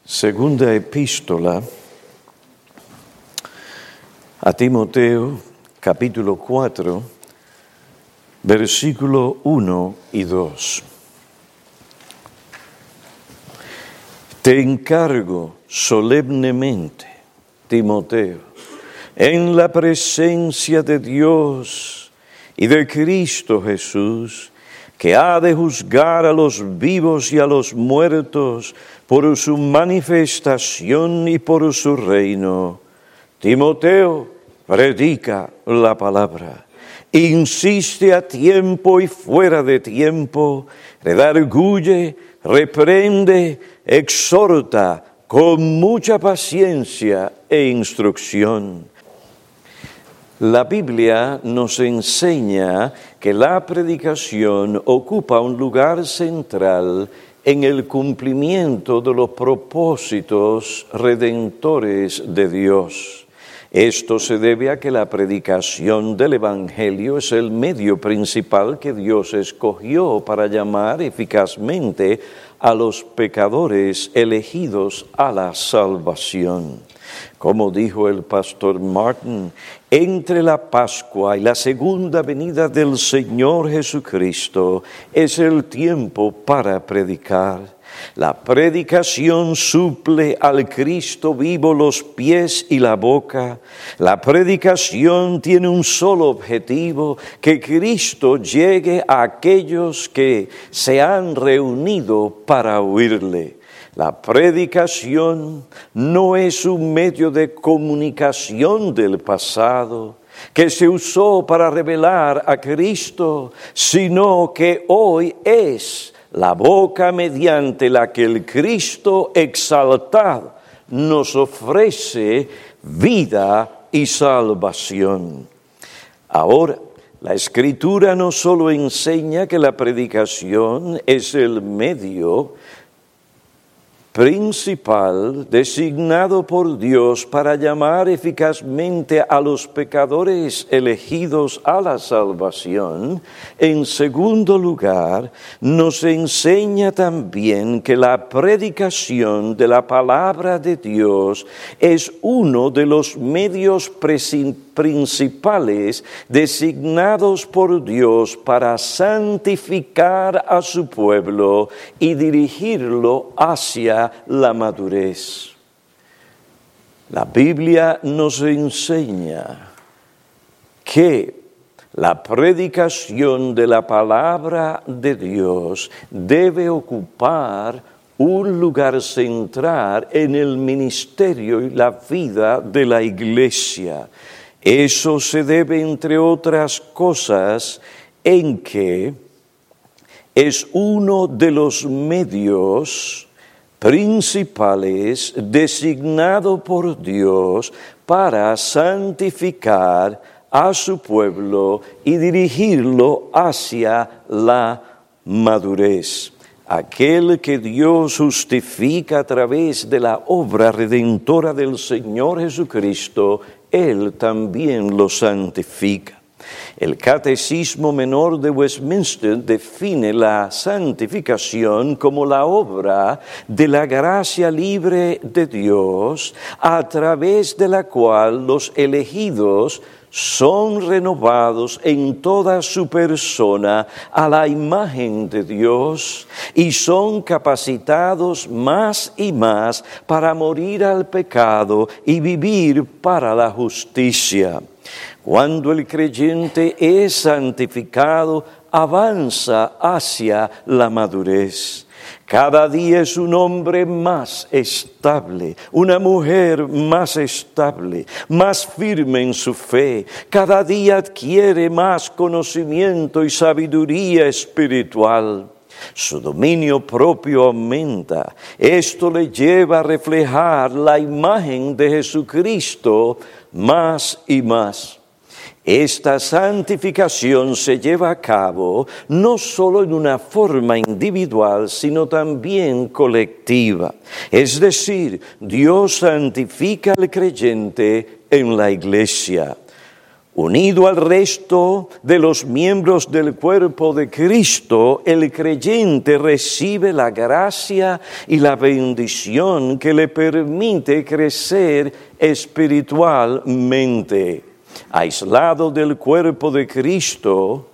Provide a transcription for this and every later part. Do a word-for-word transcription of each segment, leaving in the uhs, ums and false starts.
Segunda epístola a Timoteo, capítulo cuatro, versículo uno y dos. Te encargo solemnemente, Timoteo, en la presencia de Dios y de Cristo Jesús, que ha de juzgar a los vivos y a los muertos por su manifestación y por su reino. Timoteo, predica la palabra, insiste a tiempo y fuera de tiempo, redarguye, reprende, exhorta con mucha paciencia e instrucción. La Biblia nos enseña que la predicación ocupa un lugar central en el cumplimiento de los propósitos redentores de Dios. Esto se debe a que la predicación del Evangelio es el medio principal que Dios escogió para llamar eficazmente a los pecadores elegidos a la salvación. Como dijo el pastor Martin, entre la Pascua y la segunda venida del Señor Jesucristo es el tiempo para predicar. La predicación suple al Cristo vivo los pies y la boca. La predicación tiene un solo objetivo, que Cristo llegue a aquellos que se han reunido para oírle. La predicación no es un medio de comunicación del pasado que se usó para revelar a Cristo, sino que hoy es la boca mediante la que el Cristo exaltado nos ofrece vida y salvación. Ahora, la Escritura no solo enseña que la predicación es el medio principal designado por Dios para llamar eficazmente a los pecadores elegidos a la salvación. En segundo lugar, nos enseña también que la predicación de la palabra de Dios es uno de los medios principales designados por Dios para santificar a su pueblo y dirigirlo hacia la madurez. La Biblia nos enseña que la predicación de la palabra de Dios debe ocupar un lugar central en el ministerio y la vida de la iglesia. Eso se debe, entre otras cosas, en que es uno de los medios principales designado por Dios para santificar a su pueblo y dirigirlo hacia la madurez. Aquel que Dios justifica a través de la obra redentora del Señor Jesucristo, Él también lo santifica. El Catecismo Menor de Westminster define la santificación como la obra de la gracia libre de Dios, a través de la cual los elegidos son renovados en toda su persona a la imagen de Dios y son capacitados más y más para morir al pecado y vivir para la justicia. Cuando el creyente es santificado, avanza hacia la madurez. Cada día es un hombre más estable, una mujer más estable, más firme en su fe. Cada día adquiere más conocimiento y sabiduría espiritual. Su dominio propio aumenta. Esto le lleva a reflejar la imagen de Jesucristo más y más. Esta santificación se lleva a cabo no solo en una forma individual, sino también colectiva. Es decir, Dios santifica al creyente en la iglesia. Unido al resto de los miembros del cuerpo de Cristo, el creyente recibe la gracia y la bendición que le permite crecer espiritualmente. Aislado del cuerpo de Cristo,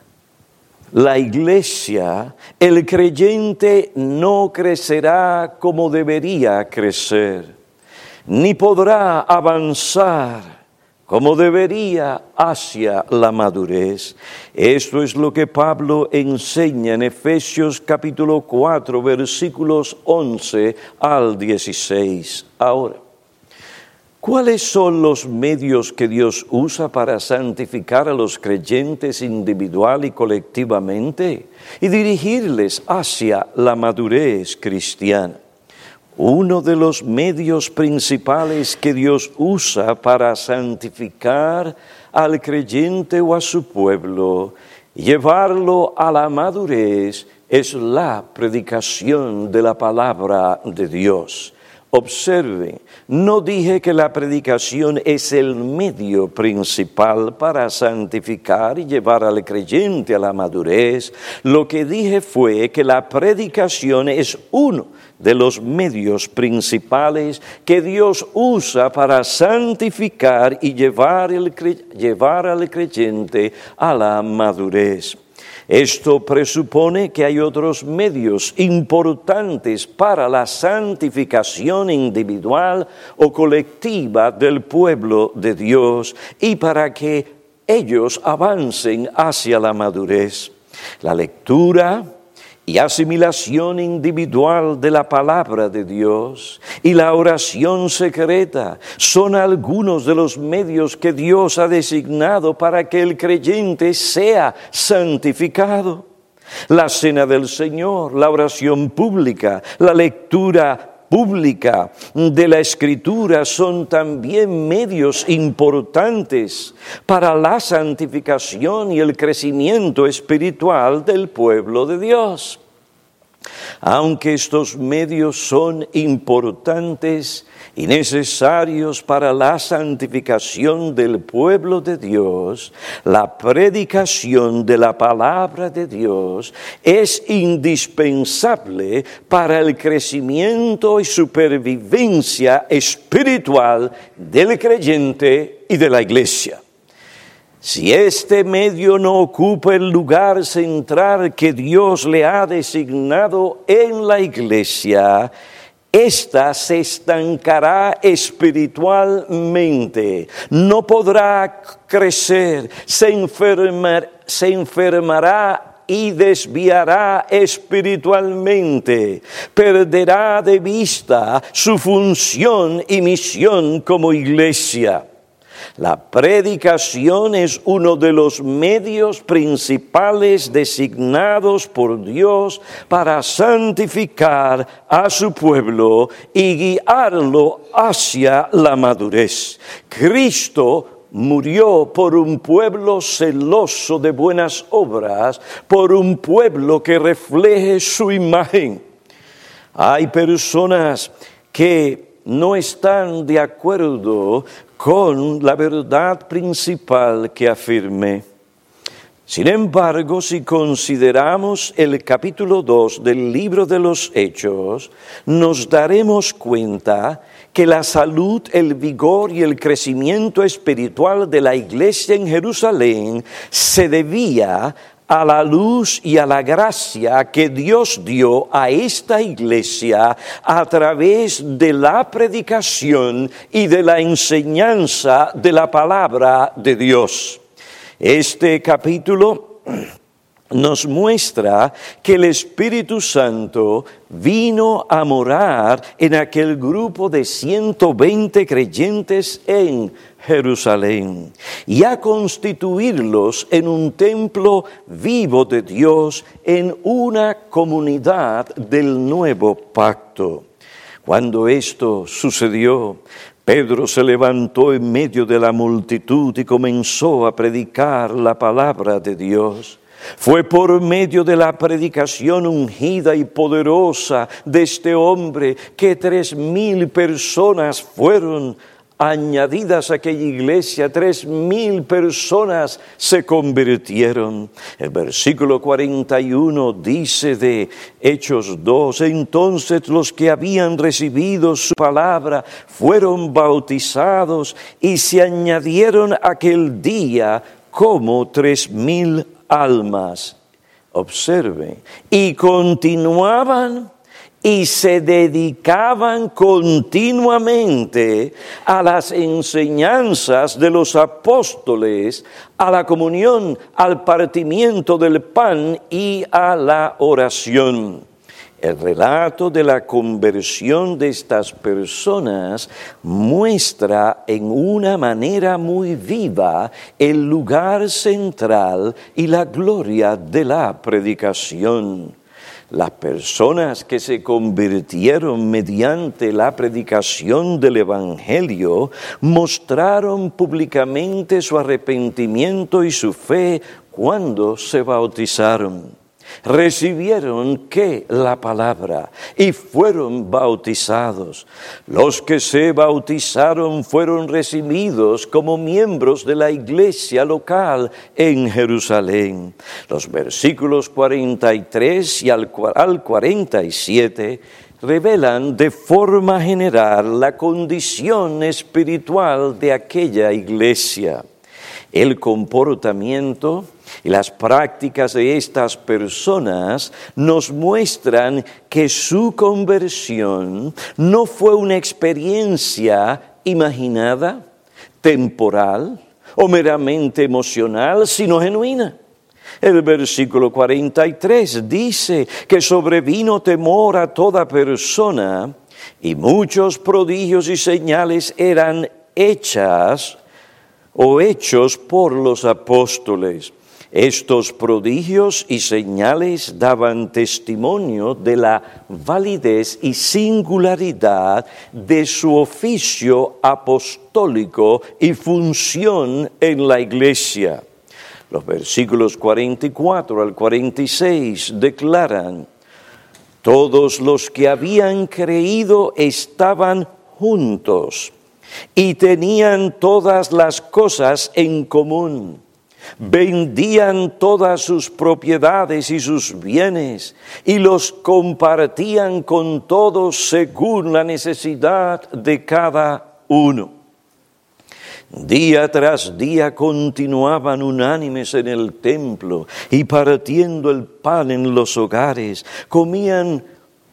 la iglesia, el creyente no crecerá como debería crecer, ni podrá avanzar como debería hacia la madurez. Esto es lo que Pablo enseña en Efesios capítulo cuatro, versículos once al dieciséis. Ahora, ¿cuáles son los medios que Dios usa para santificar a los creyentes individual y colectivamente y dirigirles hacia la madurez cristiana? Uno de los medios principales que Dios usa para santificar al creyente o a su pueblo y llevarlo a la madurez es la predicación de la palabra de Dios. Observe, no dije que la predicación es el medio principal para santificar y llevar al creyente a la madurez. Lo que dije fue que la predicación es uno de los medios principales que Dios usa para santificar y llevar, el, llevar al creyente a la madurez. Esto presupone que hay otros medios importantes para la santificación individual o colectiva del pueblo de Dios y para que ellos avancen hacia la madurez. La lectura y asimilación individual de la palabra de Dios y la oración secreta son algunos de los medios que Dios ha designado para que el creyente sea santificado. La cena del Señor, la oración pública, la lectura pública de la Escritura son también medios importantes para la santificación y el crecimiento espiritual del pueblo de Dios. Aunque estos medios son importantes y necesarios para la santificación del pueblo de Dios, la predicación de la palabra de Dios es indispensable para el crecimiento y supervivencia espiritual del creyente y de la iglesia. Si este medio no ocupa el lugar central que Dios le ha designado en la iglesia, ésta se estancará espiritualmente, no podrá crecer, se enfermar, se enfermará y desviará espiritualmente, perderá de vista su función y misión como iglesia. La predicación es uno de los medios principales designados por Dios para santificar a su pueblo y guiarlo hacia la madurez. Cristo murió por un pueblo celoso de buenas obras, por un pueblo que refleje su imagen. Hay personas que no están de acuerdo con la verdad principal que afirmé. Sin embargo, si consideramos el capítulo dos del libro de los Hechos, nos daremos cuenta que la salud, el vigor y el crecimiento espiritual de la iglesia en Jerusalén se debía a la luz y a la gracia que Dios dio a esta iglesia a través de la predicación y de la enseñanza de la palabra de Dios. Este capítulo nos muestra que el Espíritu Santo vino a morar en aquel grupo de ciento veinte creyentes en Jerusalén y a constituirlos en un templo vivo de Dios, en una comunidad del nuevo pacto. Cuando esto sucedió, Pedro se levantó en medio de la multitud y comenzó a predicar la palabra de Dios. Fue por medio de la predicación ungida y poderosa de este hombre que tres mil personas fueron añadidas a aquella iglesia, tres mil personas se convirtieron. El versículo cuarenta y uno dice de Hechos dos, entonces los que habían recibido su palabra fueron bautizados y se añadieron aquel día como tres mil almas. Observe, y continuaban y se dedicaban continuamente a las enseñanzas de los apóstoles, a la comunión, al partimiento del pan y a la oración. El relato de la conversión de estas personas muestra en una manera muy viva el lugar central y la gloria de la predicación. Las personas que se convirtieron mediante la predicación del Evangelio mostraron públicamente su arrepentimiento y su fe cuando se bautizaron. Recibieron ¿qué? La palabra y fueron bautizados. Los que se bautizaron fueron recibidos como miembros de la iglesia local en Jerusalén. Los versículos cuarenta y tres y al cuarenta y siete revelan de forma general la condición espiritual de aquella iglesia. El comportamiento y las prácticas de estas personas nos muestran que su conversión no fue una experiencia imaginada, temporal o meramente emocional, sino genuina. El versículo cuarenta y tres dice que sobrevino temor a toda persona y muchos prodigios y señales eran hechas o hechos por los apóstoles. Estos prodigios y señales daban testimonio de la validez y singularidad de su oficio apostólico y función en la iglesia. Los versículos cuarenta y cuatro al cuarenta y seis declaran: todos los que habían creído estaban juntos y tenían todas las cosas en común. Vendían todas sus propiedades y sus bienes y los compartían con todos según la necesidad de cada uno. Día tras día continuaban unánimes en el templo y partiendo el pan en los hogares, comían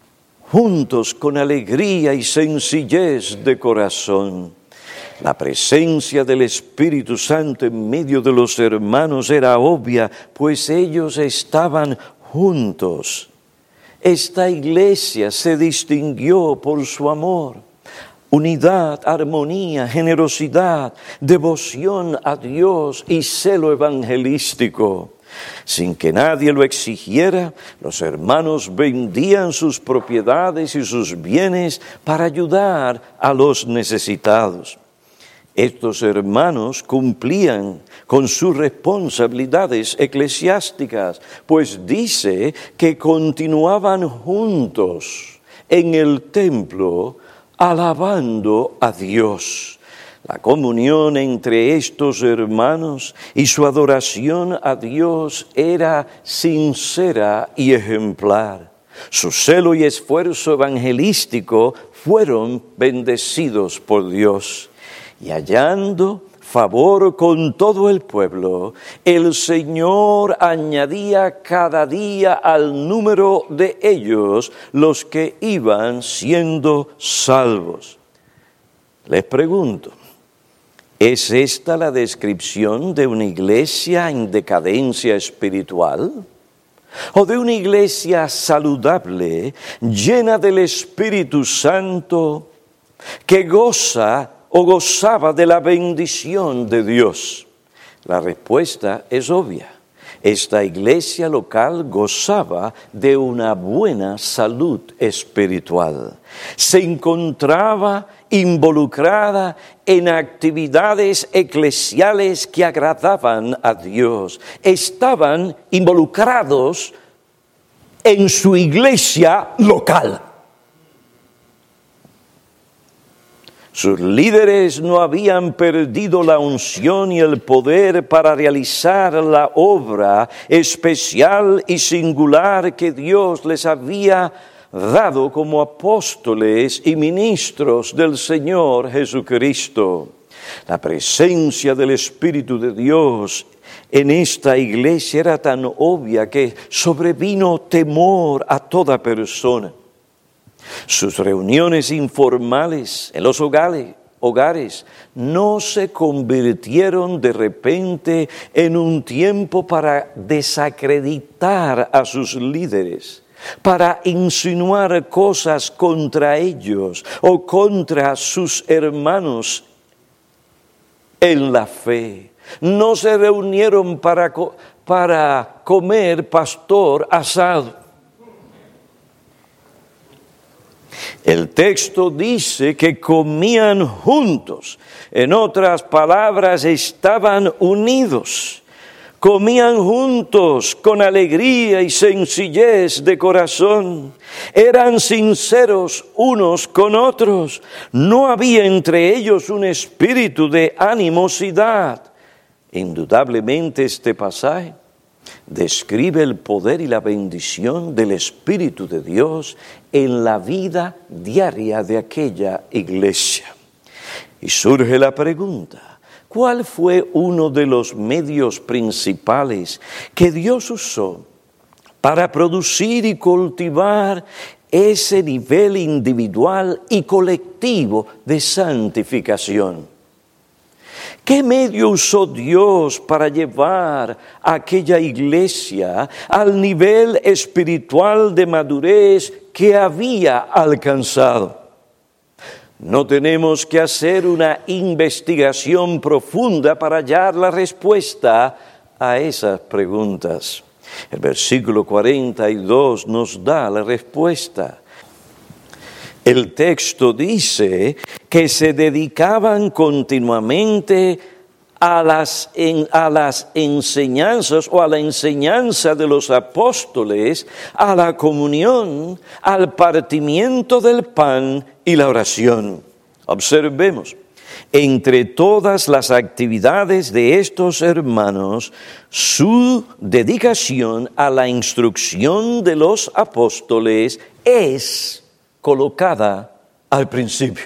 juntos con alegría y sencillez de corazón. La presencia del Espíritu Santo en medio de los hermanos era obvia, pues ellos estaban juntos. Esta iglesia se distinguió por su amor, unidad, armonía, generosidad, devoción a Dios y celo evangelístico. Sin que nadie lo exigiera, los hermanos vendían sus propiedades y sus bienes para ayudar a los necesitados. Estos hermanos cumplían con sus responsabilidades eclesiásticas, pues dice que continuaban juntos en el templo alabando a Dios. La comunión entre estos hermanos y su adoración a Dios era sincera y ejemplar. Su celo y esfuerzo evangelístico fueron bendecidos por Dios. Y hallando favor con todo el pueblo, el Señor añadía cada día al número de ellos los que iban siendo salvos. Les pregunto, ¿es esta la descripción de una iglesia en decadencia espiritual? ¿O de una iglesia saludable, llena del Espíritu Santo, que goza o gozaba de la bendición de Dios? La respuesta es obvia. Esta iglesia local gozaba de una buena salud espiritual. Se encontraba involucrada en actividades eclesiales que agradaban a Dios. Estaban involucrados en su iglesia local. Sus líderes no habían perdido la unción y el poder para realizar la obra especial y singular que Dios les había dado como apóstoles y ministros del Señor Jesucristo. La presencia del Espíritu de Dios en esta iglesia era tan obvia que sobrevino temor a toda persona. Sus reuniones informales en los hogares, hogares no se convirtieron de repente en un tiempo para desacreditar a sus líderes, para insinuar cosas contra ellos o contra sus hermanos en la fe. No se reunieron para, para comer pastor asado. El texto dice que comían juntos. En otras palabras, estaban unidos. Comían juntos con alegría y sencillez de corazón. Eran sinceros unos con otros. No había entre ellos un espíritu de animosidad. Indudablemente este pasaje describe el poder y la bendición del Espíritu de Dios en la vida diaria de aquella iglesia. Y surge la pregunta, ¿cuál fue uno de los medios principales que Dios usó para producir y cultivar ese nivel individual y colectivo de santificación? ¿Qué medio usó Dios para llevar a aquella iglesia al nivel espiritual de madurez que había alcanzado? No tenemos que hacer una investigación profunda para hallar la respuesta a esas preguntas. El versículo cuarenta y dos nos da la respuesta. El texto dice que se dedicaban continuamente a las, en, a las enseñanzas o a la enseñanza de los apóstoles, a la comunión, al partimiento del pan y la oración. Observemos, entre todas las actividades de estos hermanos, su dedicación a la instrucción de los apóstoles es colocada al principio,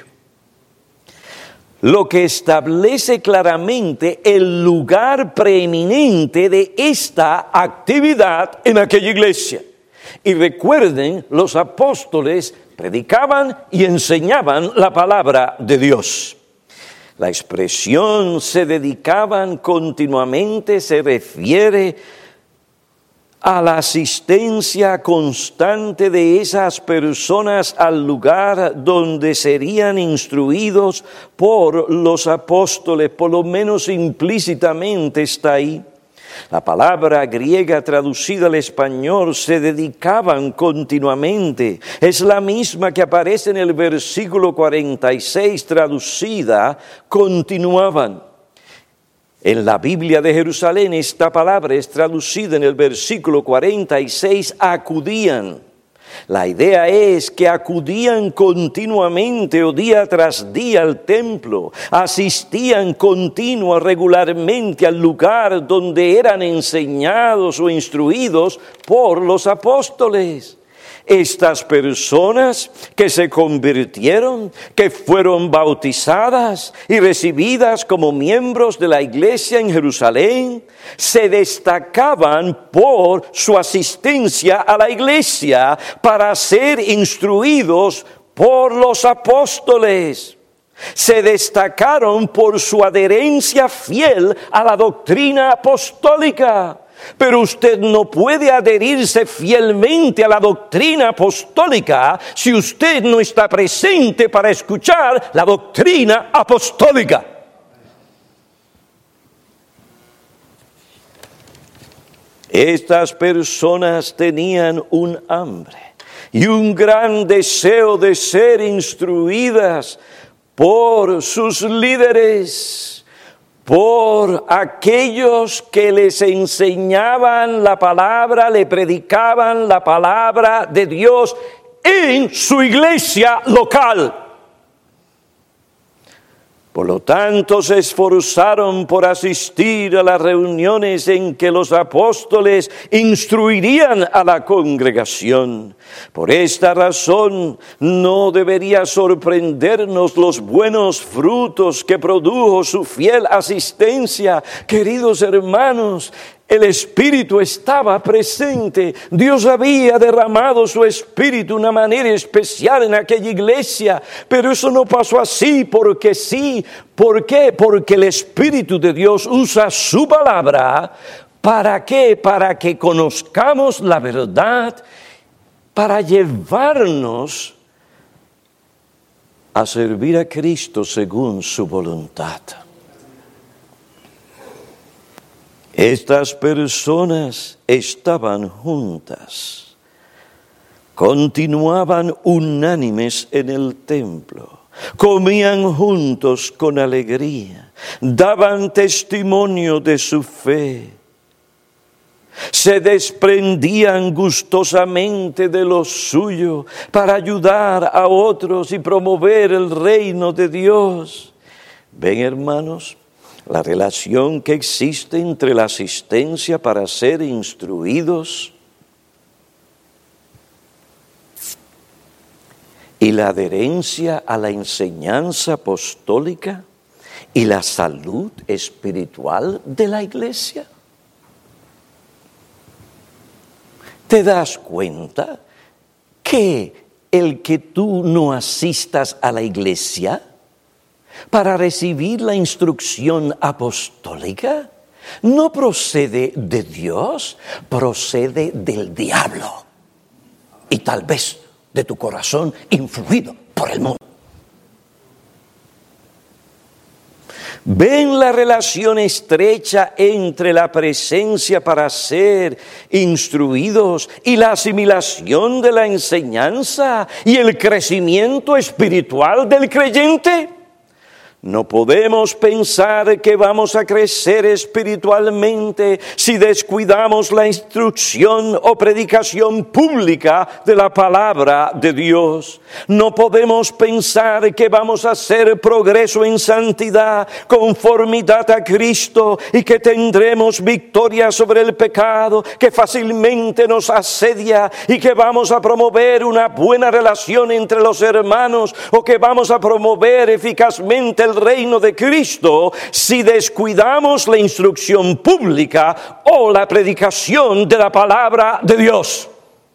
lo que establece claramente el lugar preeminente de esta actividad en aquella iglesia. Y recuerden, los apóstoles predicaban y enseñaban la palabra de Dios. La expresión se dedicaban continuamente se refiere a la asistencia constante de esas personas al lugar donde serían instruidos por los apóstoles, por lo menos implícitamente está ahí. La palabra griega traducida al español, se dedicaban continuamente, es la misma que aparece en el versículo cuarenta y seis, traducida, continuaban. En la Biblia de Jerusalén esta palabra es traducida en el versículo cuarenta y seis, acudían. La idea es que acudían continuamente o día tras día al templo, asistían continua, regularmente al lugar donde eran enseñados o instruidos por los apóstoles. Estas personas que se convirtieron, que fueron bautizadas y recibidas como miembros de la iglesia en Jerusalén, se destacaban por su asistencia a la iglesia para ser instruidos por los apóstoles. Se destacaron por su adherencia fiel a la doctrina apostólica. Pero usted no puede adherirse fielmente a la doctrina apostólica si usted no está presente para escuchar la doctrina apostólica. Estas personas tenían un hambre y un gran deseo de ser instruidas por sus líderes, por aquellos que les enseñaban la palabra, le predicaban la palabra de Dios en su iglesia local. Por lo tanto, se esforzaron por asistir a las reuniones en que los apóstoles instruirían a la congregación. Por esta razón, no debería sorprendernos los buenos frutos que produjo su fiel asistencia. Queridos hermanos, el Espíritu estaba presente. Dios había derramado su Espíritu de una manera especial en aquella iglesia. Pero eso no pasó así porque sí. ¿Por qué? Porque el Espíritu de Dios usa su palabra. ¿Para qué? Para que conozcamos la verdad, para llevarnos a servir a Cristo según su voluntad. Estas personas estaban juntas, continuaban unánimes en el templo, comían juntos con alegría, daban testimonio de su fe, se desprendían gustosamente de lo suyo para ayudar a otros y promover el reino de Dios. ¿Ven, hermanos? La relación que existe entre la asistencia para ser instruidos y la adherencia a la enseñanza apostólica y la salud espiritual de la iglesia. ¿Te das cuenta que el que tú no asistas a la iglesia para recibir la instrucción apostólica no procede de Dios, procede del diablo y tal vez de tu corazón influido por el mundo? ¿Ven la relación estrecha entre la presencia para ser instruidos y la asimilación de la enseñanza y el crecimiento espiritual del creyente? No podemos pensar que vamos a crecer espiritualmente si descuidamos la instrucción o predicación pública de la palabra de Dios. No podemos pensar que vamos a hacer progreso en santidad, conformidad a Cristo y que tendremos victoria sobre el pecado que fácilmente nos asedia y que vamos a promover una buena relación entre los hermanos o que vamos a promover eficazmente el reino de Cristo si descuidamos la instrucción pública o la predicación de la palabra de Dios.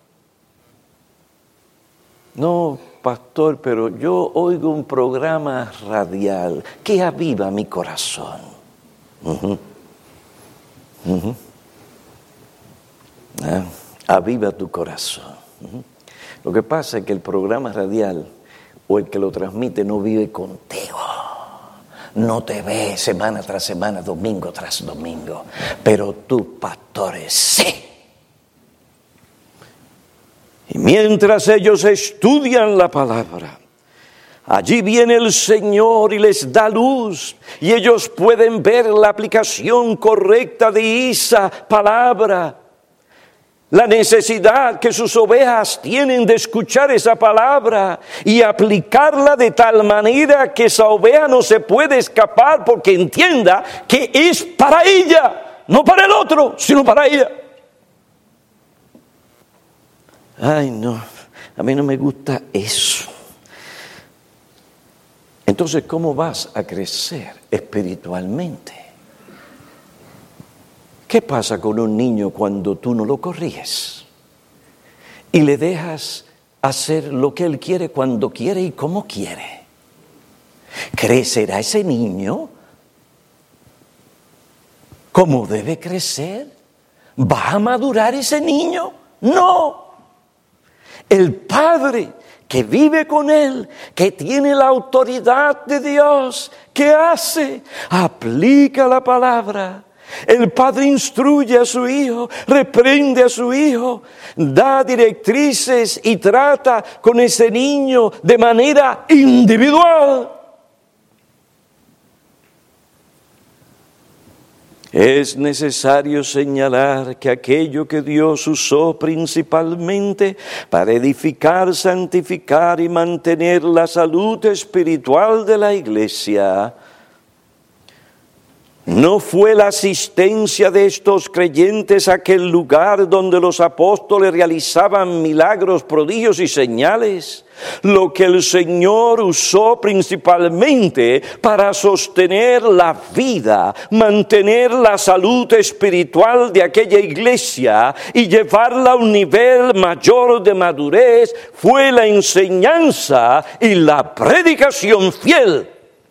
No, pastor, pero yo oigo un programa radial que aviva mi corazón. Uh-huh. Uh-huh. Ah, aviva tu corazón. Uh-huh. Lo que pasa es que el programa radial o el que lo transmite no vive contigo. No te ve semana tras semana, domingo tras domingo, pero tus pastores sí. Y mientras ellos estudian la palabra, allí viene el Señor y les da luz, y ellos pueden ver la aplicación correcta de esa palabra. La necesidad que sus ovejas tienen de escuchar esa palabra y aplicarla de tal manera que esa oveja no se puede escapar porque entienda que es para ella, no para el otro, sino para ella. Ay, no, a mí no me gusta eso. Entonces, ¿cómo vas a crecer espiritualmente? ¿Qué pasa con un niño cuando tú no lo corriges y le dejas hacer lo que él quiere, cuando quiere y como quiere? ¿Crecerá ese niño como debe crecer? ¿Va a madurar ese niño? No. El padre que vive con él, que tiene la autoridad de Dios, ¿qué hace? Aplica la palabra. El padre instruye a su hijo, reprende a su hijo, da directrices y trata con ese niño de manera individual. Es necesario señalar que aquello que Dios usó principalmente para edificar, santificar y mantener la salud espiritual de la iglesia ¿No fue la asistencia de estos creyentes a aquel lugar donde los apóstoles realizaban milagros, prodigios y señales lo que el Señor usó principalmente para sostener la vida, mantener la salud espiritual de aquella iglesia y llevarla a un nivel mayor de madurez? Fue la enseñanza y la predicación fiel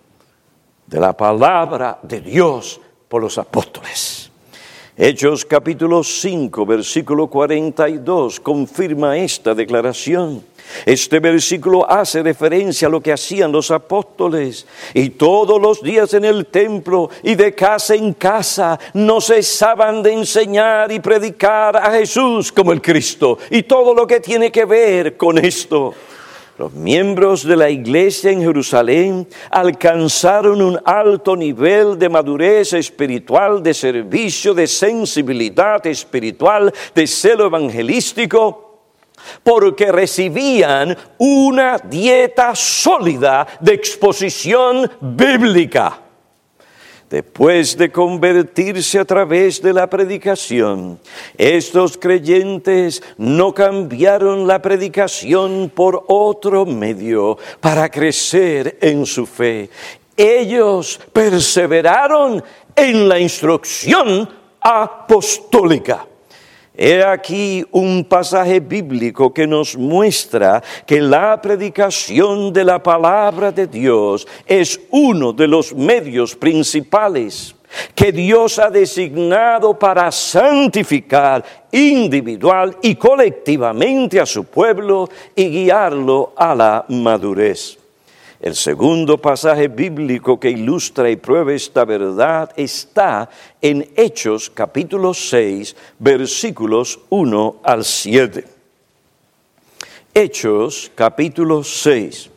de la palabra de Dios por los apóstoles. Hechos capítulo cinco, versículo cuarenta y dos, confirma esta declaración. Este versículo hace referencia a lo que hacían los apóstoles, y todos los días en el templo y de casa en casa no cesaban de enseñar y predicar a Jesús como el Cristo, y todo lo que tiene que ver con esto. Los miembros de la iglesia en Jerusalén alcanzaron un alto nivel de madurez espiritual, de servicio, de sensibilidad espiritual, de celo evangelístico, porque recibían una dieta sólida de exposición bíblica. Después de convertirse a través de la predicación, estos creyentes no cambiaron la predicación por otro medio para crecer en su fe. Ellos perseveraron en la instrucción apostólica. He aquí un pasaje bíblico que nos muestra que la predicación de la palabra de Dios es uno de los medios principales que Dios ha designado para santificar individual y colectivamente a su pueblo y guiarlo a la madurez. El segundo pasaje bíblico que ilustra y prueba esta verdad está en Hechos capítulo seis, versículos uno al siete. Hechos capítulo seis.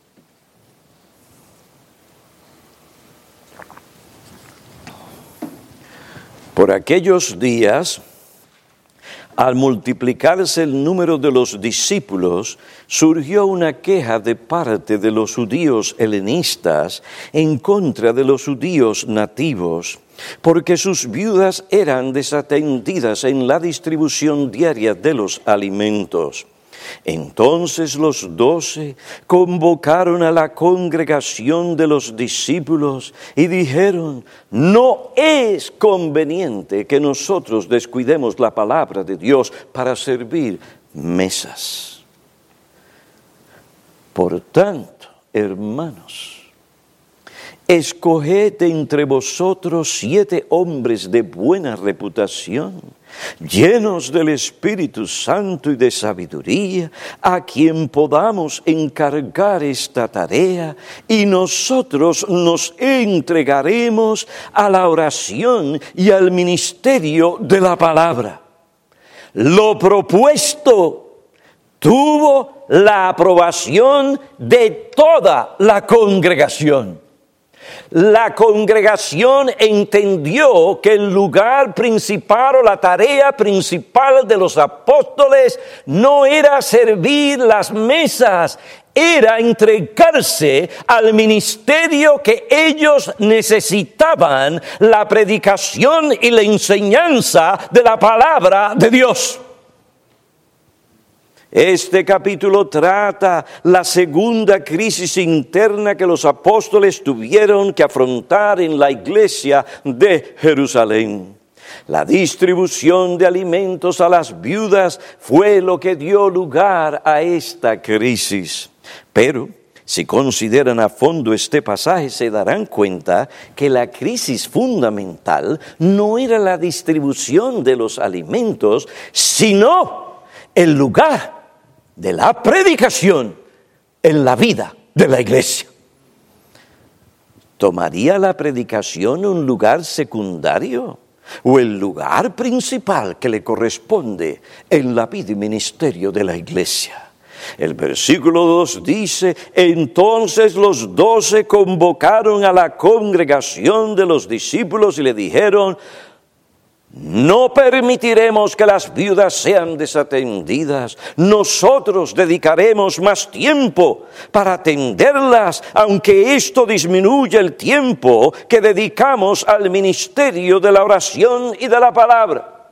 Por aquellos días, al multiplicarse el número de los discípulos, surgió una queja de parte de los judíos helenistas en contra de los judíos nativos, porque sus viudas eran desatendidas en la distribución diaria de los alimentos. Entonces los doce convocaron a la congregación de los discípulos y dijeron: no es conveniente que nosotros descuidemos la palabra de Dios para servir mesas. Por tanto, hermanos, escoged entre vosotros siete hombres de buena reputación, llenos del Espíritu Santo y de sabiduría, a quien podamos encargar esta tarea, y nosotros nos entregaremos a la oración y al ministerio de la palabra. Lo propuesto tuvo la aprobación de toda la congregación. La congregación entendió que el lugar principal o la tarea principal de los apóstoles no era servir las mesas, era entregarse al ministerio que ellos necesitaban, la predicación y la enseñanza de la palabra de Dios. Este capítulo trata la segunda crisis interna que los apóstoles tuvieron que afrontar en la iglesia de Jerusalén. La distribución de alimentos a las viudas fue lo que dio lugar a esta crisis. Pero si consideran a fondo este pasaje, se darán cuenta que la crisis fundamental no era la distribución de los alimentos, sino el lugar de la predicación en la vida de la iglesia. ¿Tomaría la predicación un lugar secundario o el lugar principal que le corresponde en la vida y ministerio de la iglesia? El versículo dos dice: entonces los doce convocaron a la congregación de los discípulos y le dijeron: No permitiremos que las viudas sean desatendidas. Nosotros dedicaremos más tiempo para atenderlas, aunque esto disminuya el tiempo que dedicamos al ministerio de la oración y de la palabra.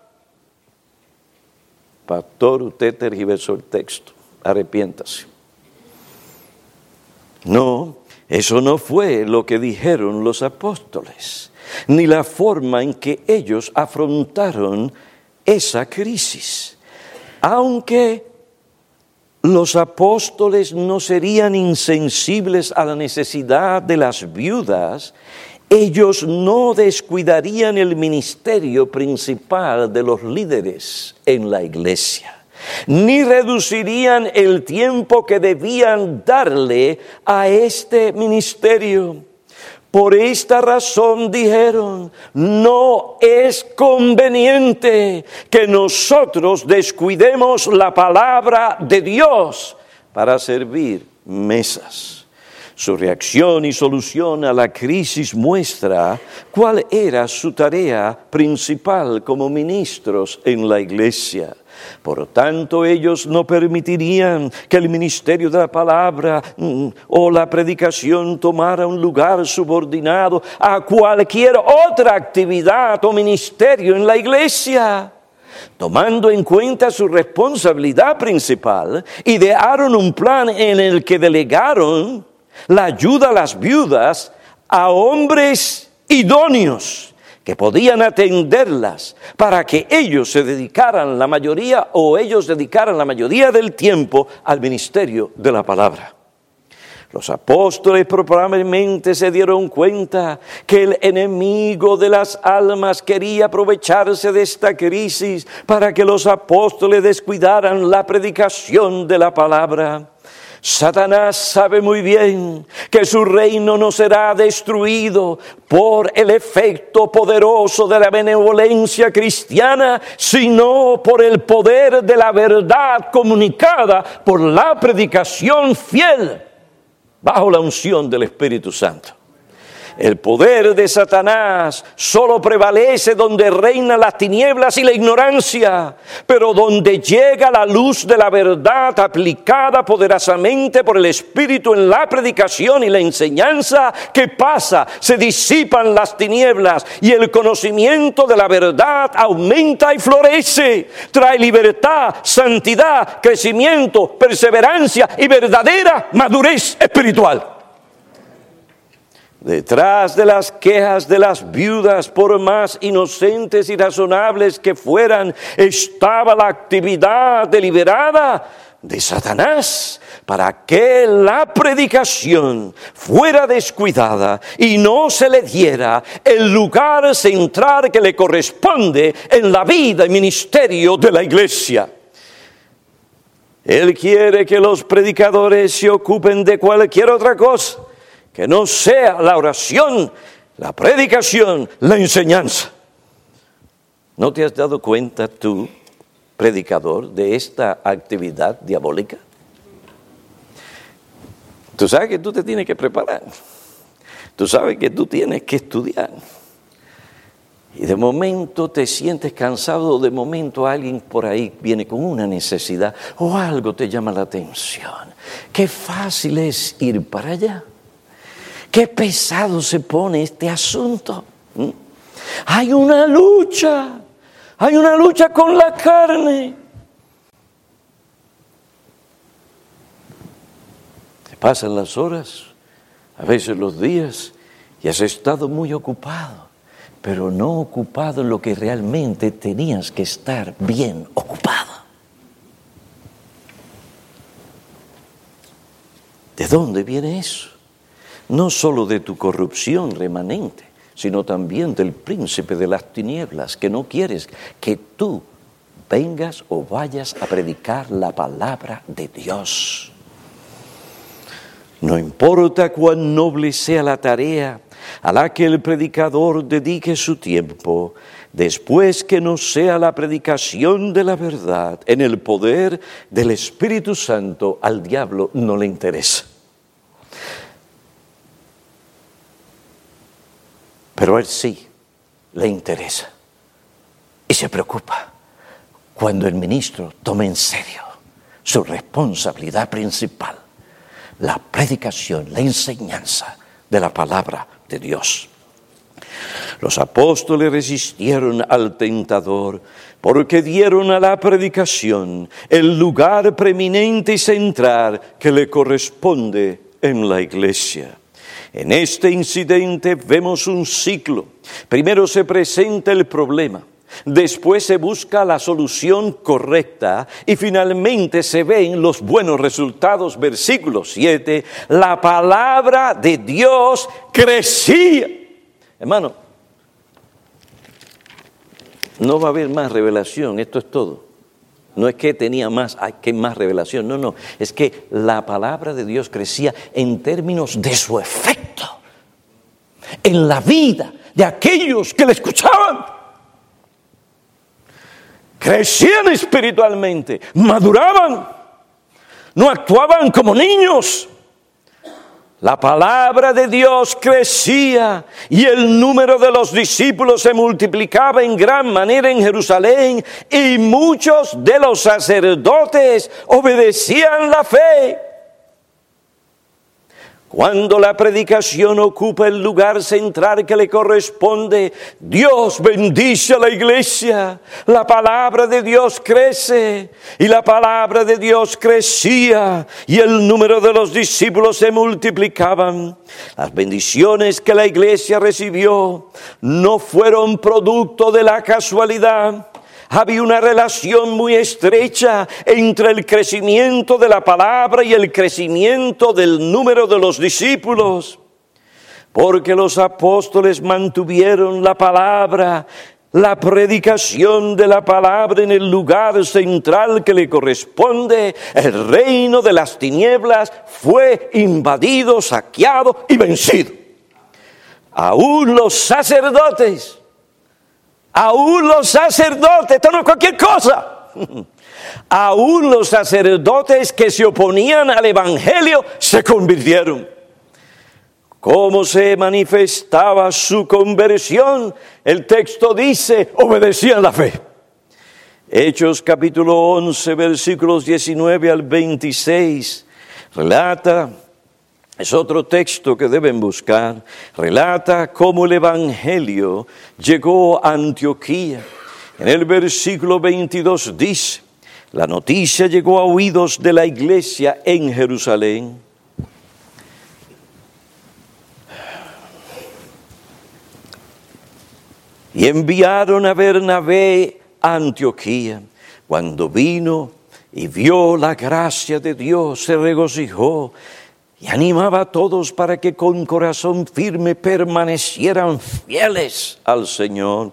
Pastor, usted tergiversó el texto. Arrepiéntase. No, eso no fue lo que dijeron los apóstoles, ni la forma en que ellos afrontaron esa crisis. Aunque los apóstoles no serían insensibles a la necesidad de las viudas, ellos no descuidarían el ministerio principal de los líderes en la iglesia, ni reducirían el tiempo que debían darle a este ministerio. Por esta razón dijeron, no es conveniente que nosotros descuidemos la palabra de Dios para servir mesas. Su reacción y solución a la crisis muestra cuál era su tarea principal como ministros en la iglesia. Por tanto, ellos no permitirían que el ministerio de la palabra mm, o la predicación tomara un lugar subordinado a cualquier otra actividad o ministerio en la iglesia. Tomando en cuenta su responsabilidad principal, idearon un plan en el que delegaron la ayuda a las viudas a hombres idóneos que podían atenderlas para que ellos se dedicaran la mayoría o ellos dedicaran la mayoría del tiempo al ministerio de la palabra. Los apóstoles probablemente se dieron cuenta que el enemigo de las almas quería aprovecharse de esta crisis para que los apóstoles descuidaran la predicación de la palabra. Satanás sabe muy bien que su reino no será destruido por el efecto poderoso de la benevolencia cristiana, sino por el poder de la verdad comunicada por la predicación fiel bajo la unción del Espíritu Santo. El poder de Satanás solo prevalece donde reinan las tinieblas y la ignorancia, pero donde llega la luz de la verdad aplicada poderosamente por el Espíritu en la predicación y la enseñanza, ¿qué pasa? Se disipan las tinieblas y el conocimiento de la verdad aumenta y florece. Trae libertad, santidad, crecimiento, perseverancia y verdadera madurez espiritual. Detrás de las quejas de las viudas, por más inocentes y razonables que fueran, estaba la actividad deliberada de Satanás para que la predicación fuera descuidada y no se le diera el lugar central que le corresponde en la vida y ministerio de la iglesia. Él quiere que los predicadores se ocupen de cualquier otra cosa que no sea la oración, la predicación, la enseñanza. ¿No te has dado cuenta tú, predicador, de esta actividad diabólica? Tú sabes que tú te tienes que preparar. Tú sabes que tú tienes que estudiar. Y de momento te sientes cansado, de momento alguien por ahí viene con una necesidad o algo te llama la atención. Qué fácil es ir para allá. Qué pesado se pone este asunto. ¿Mm? Hay una lucha, hay una lucha con la carne. Te pasan las horas, a veces los días, y has estado muy ocupado, pero no ocupado en lo que realmente tenías que estar bien ocupado. ¿De dónde viene eso? No solo de tu corrupción remanente, sino también del príncipe de las tinieblas, que no quieres que tú vengas o vayas a predicar la palabra de Dios. No importa cuán noble sea la tarea a la que el predicador dedique su tiempo, después que no sea la predicación de la verdad en el poder del Espíritu Santo, al diablo no le interesa. Pero a él sí le interesa. y se preocupa cuando el ministro toma en serio su responsabilidad principal, la predicación, la enseñanza de la palabra de Dios. Los apóstoles resistieron al tentador porque dieron a la predicación el lugar preeminente y central que le corresponde en la iglesia. En este incidente vemos un ciclo. Primero se presenta el problema, después se busca la solución correcta y finalmente se ven los buenos resultados. Versículo siete, la palabra de Dios crecía. Hermano, no va a haber más revelación, esto es todo. No es que tenía más, hay que más revelación, no, no. Es que la palabra de Dios crecía en términos de su efecto en la vida de aquellos que la escuchaban. Crecían espiritualmente, maduraban, no actuaban como niños. La palabra de Dios crecía y el número de los discípulos se multiplicaba en gran manera en Jerusalén y muchos de los sacerdotes obedecían la fe. Cuando la predicación ocupa el lugar central que le corresponde, Dios bendice a la iglesia. La palabra de Dios crece y la palabra de Dios crecía y el número de los discípulos se multiplicaban. Las bendiciones que la iglesia recibió no fueron producto de la casualidad. Había una relación muy estrecha entre el crecimiento de la palabra y el crecimiento del número de los discípulos, porque los apóstoles mantuvieron la palabra, la predicación de la palabra en el lugar central que le corresponde. El reino de las tinieblas fue invadido, saqueado y vencido. Aún los sacerdotes Aún los sacerdotes, esto no es cualquier cosa, aún los sacerdotes que se oponían al evangelio se convirtieron. ¿Cómo se manifestaba su conversión? El texto dice, obedecían la fe. Hechos capítulo once, versículos diecinueve al veintiséis, relata. Es otro texto que deben buscar. Relata cómo el evangelio llegó a Antioquía. En el versículo veintidós dice, la noticia llegó a oídos de la iglesia en Jerusalén. Y enviaron a Bernabé a Antioquía. Cuando vino y vio la gracia de Dios, se regocijó y animaba a todos para que con corazón firme permanecieran fieles al Señor,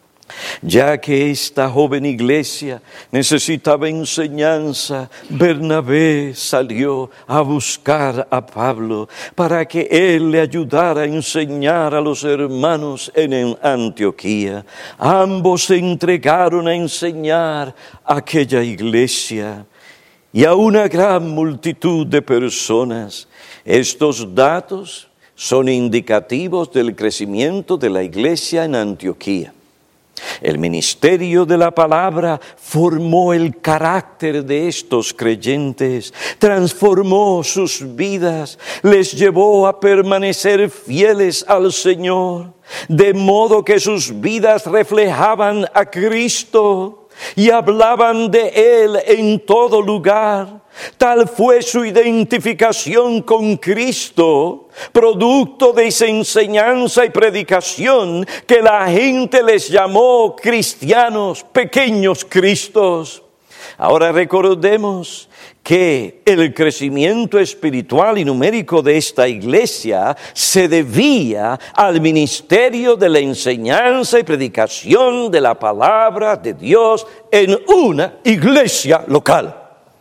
ya que esta joven iglesia necesitaba enseñanza. Bernabé salió a buscar a Pablo para que él le ayudara a enseñar a los hermanos en Antioquía. Ambos se entregaron a enseñar a aquella iglesia y a una gran multitud de personas. Estos datos son indicativos del crecimiento de la iglesia en Antioquía. El ministerio de la palabra formó el carácter de estos creyentes, transformó sus vidas, les llevó a permanecer fieles al Señor, de modo que sus vidas reflejaban a Cristo y hablaban de Él en todo lugar. Tal fue su identificación con Cristo, producto de esa enseñanza y predicación, que la gente les llamó cristianos, pequeños Cristos. Ahora recordemos que el crecimiento espiritual y numérico de esta iglesia se debía al ministerio de la enseñanza y predicación de la palabra de Dios en una iglesia local.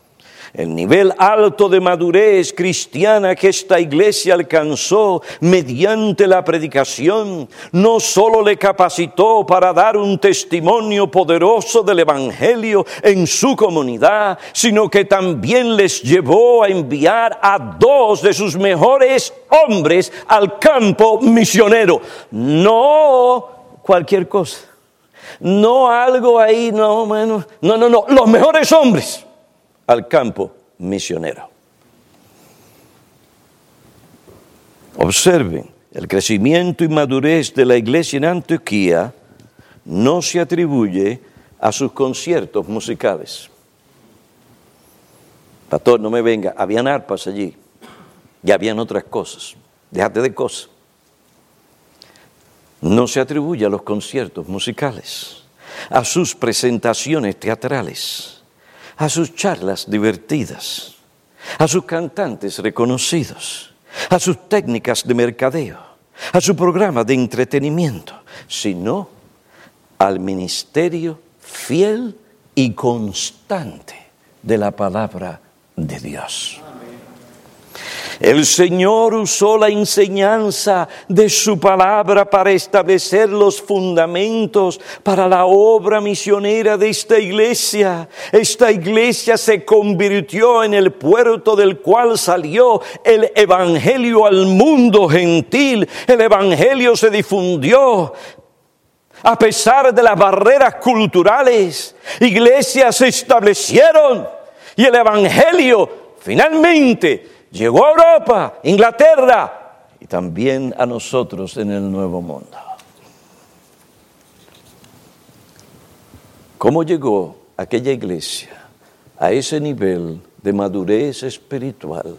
El nivel alto de madurez cristiana que esta iglesia alcanzó mediante la predicación no solo le capacitó para dar un testimonio poderoso del evangelio en su comunidad, sino que también les llevó a enviar a dos de sus mejores hombres al campo misionero. No cualquier cosa. No algo ahí, no, bueno, no, no, no, los mejores hombres al campo misionero. Observen, el crecimiento y madurez de la iglesia en Antioquía no se atribuye a sus conciertos musicales. Pastor, no me venga, habían arpas allí, ya habían otras cosas, déjate de cosas. No se atribuye a los conciertos musicales, a sus presentaciones teatrales, a sus charlas divertidas, a sus cantantes reconocidos, a sus técnicas de mercadeo, a su programa de entretenimiento, sino al ministerio fiel y constante de la palabra de Dios. El Señor usó la enseñanza de su palabra para establecer los fundamentos para la obra misionera de esta iglesia. Esta iglesia se convirtió en el puerto del cual salió el evangelio al mundo gentil. El evangelio se difundió. A pesar de las barreras culturales, iglesias se establecieron y el evangelio finalmente llegó a Europa, Inglaterra y también a nosotros en el Nuevo Mundo. ¿Cómo llegó aquella iglesia a ese nivel de madurez espiritual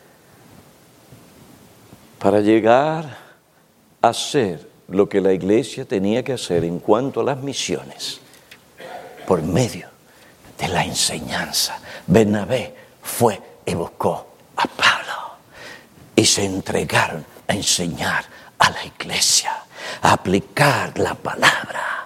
para llegar a ser lo que la iglesia tenía que hacer en cuanto a las misiones? Por medio de la enseñanza. Bernabé fue y buscó a Pablo y se entregaron a enseñar a la iglesia, a aplicar la palabra.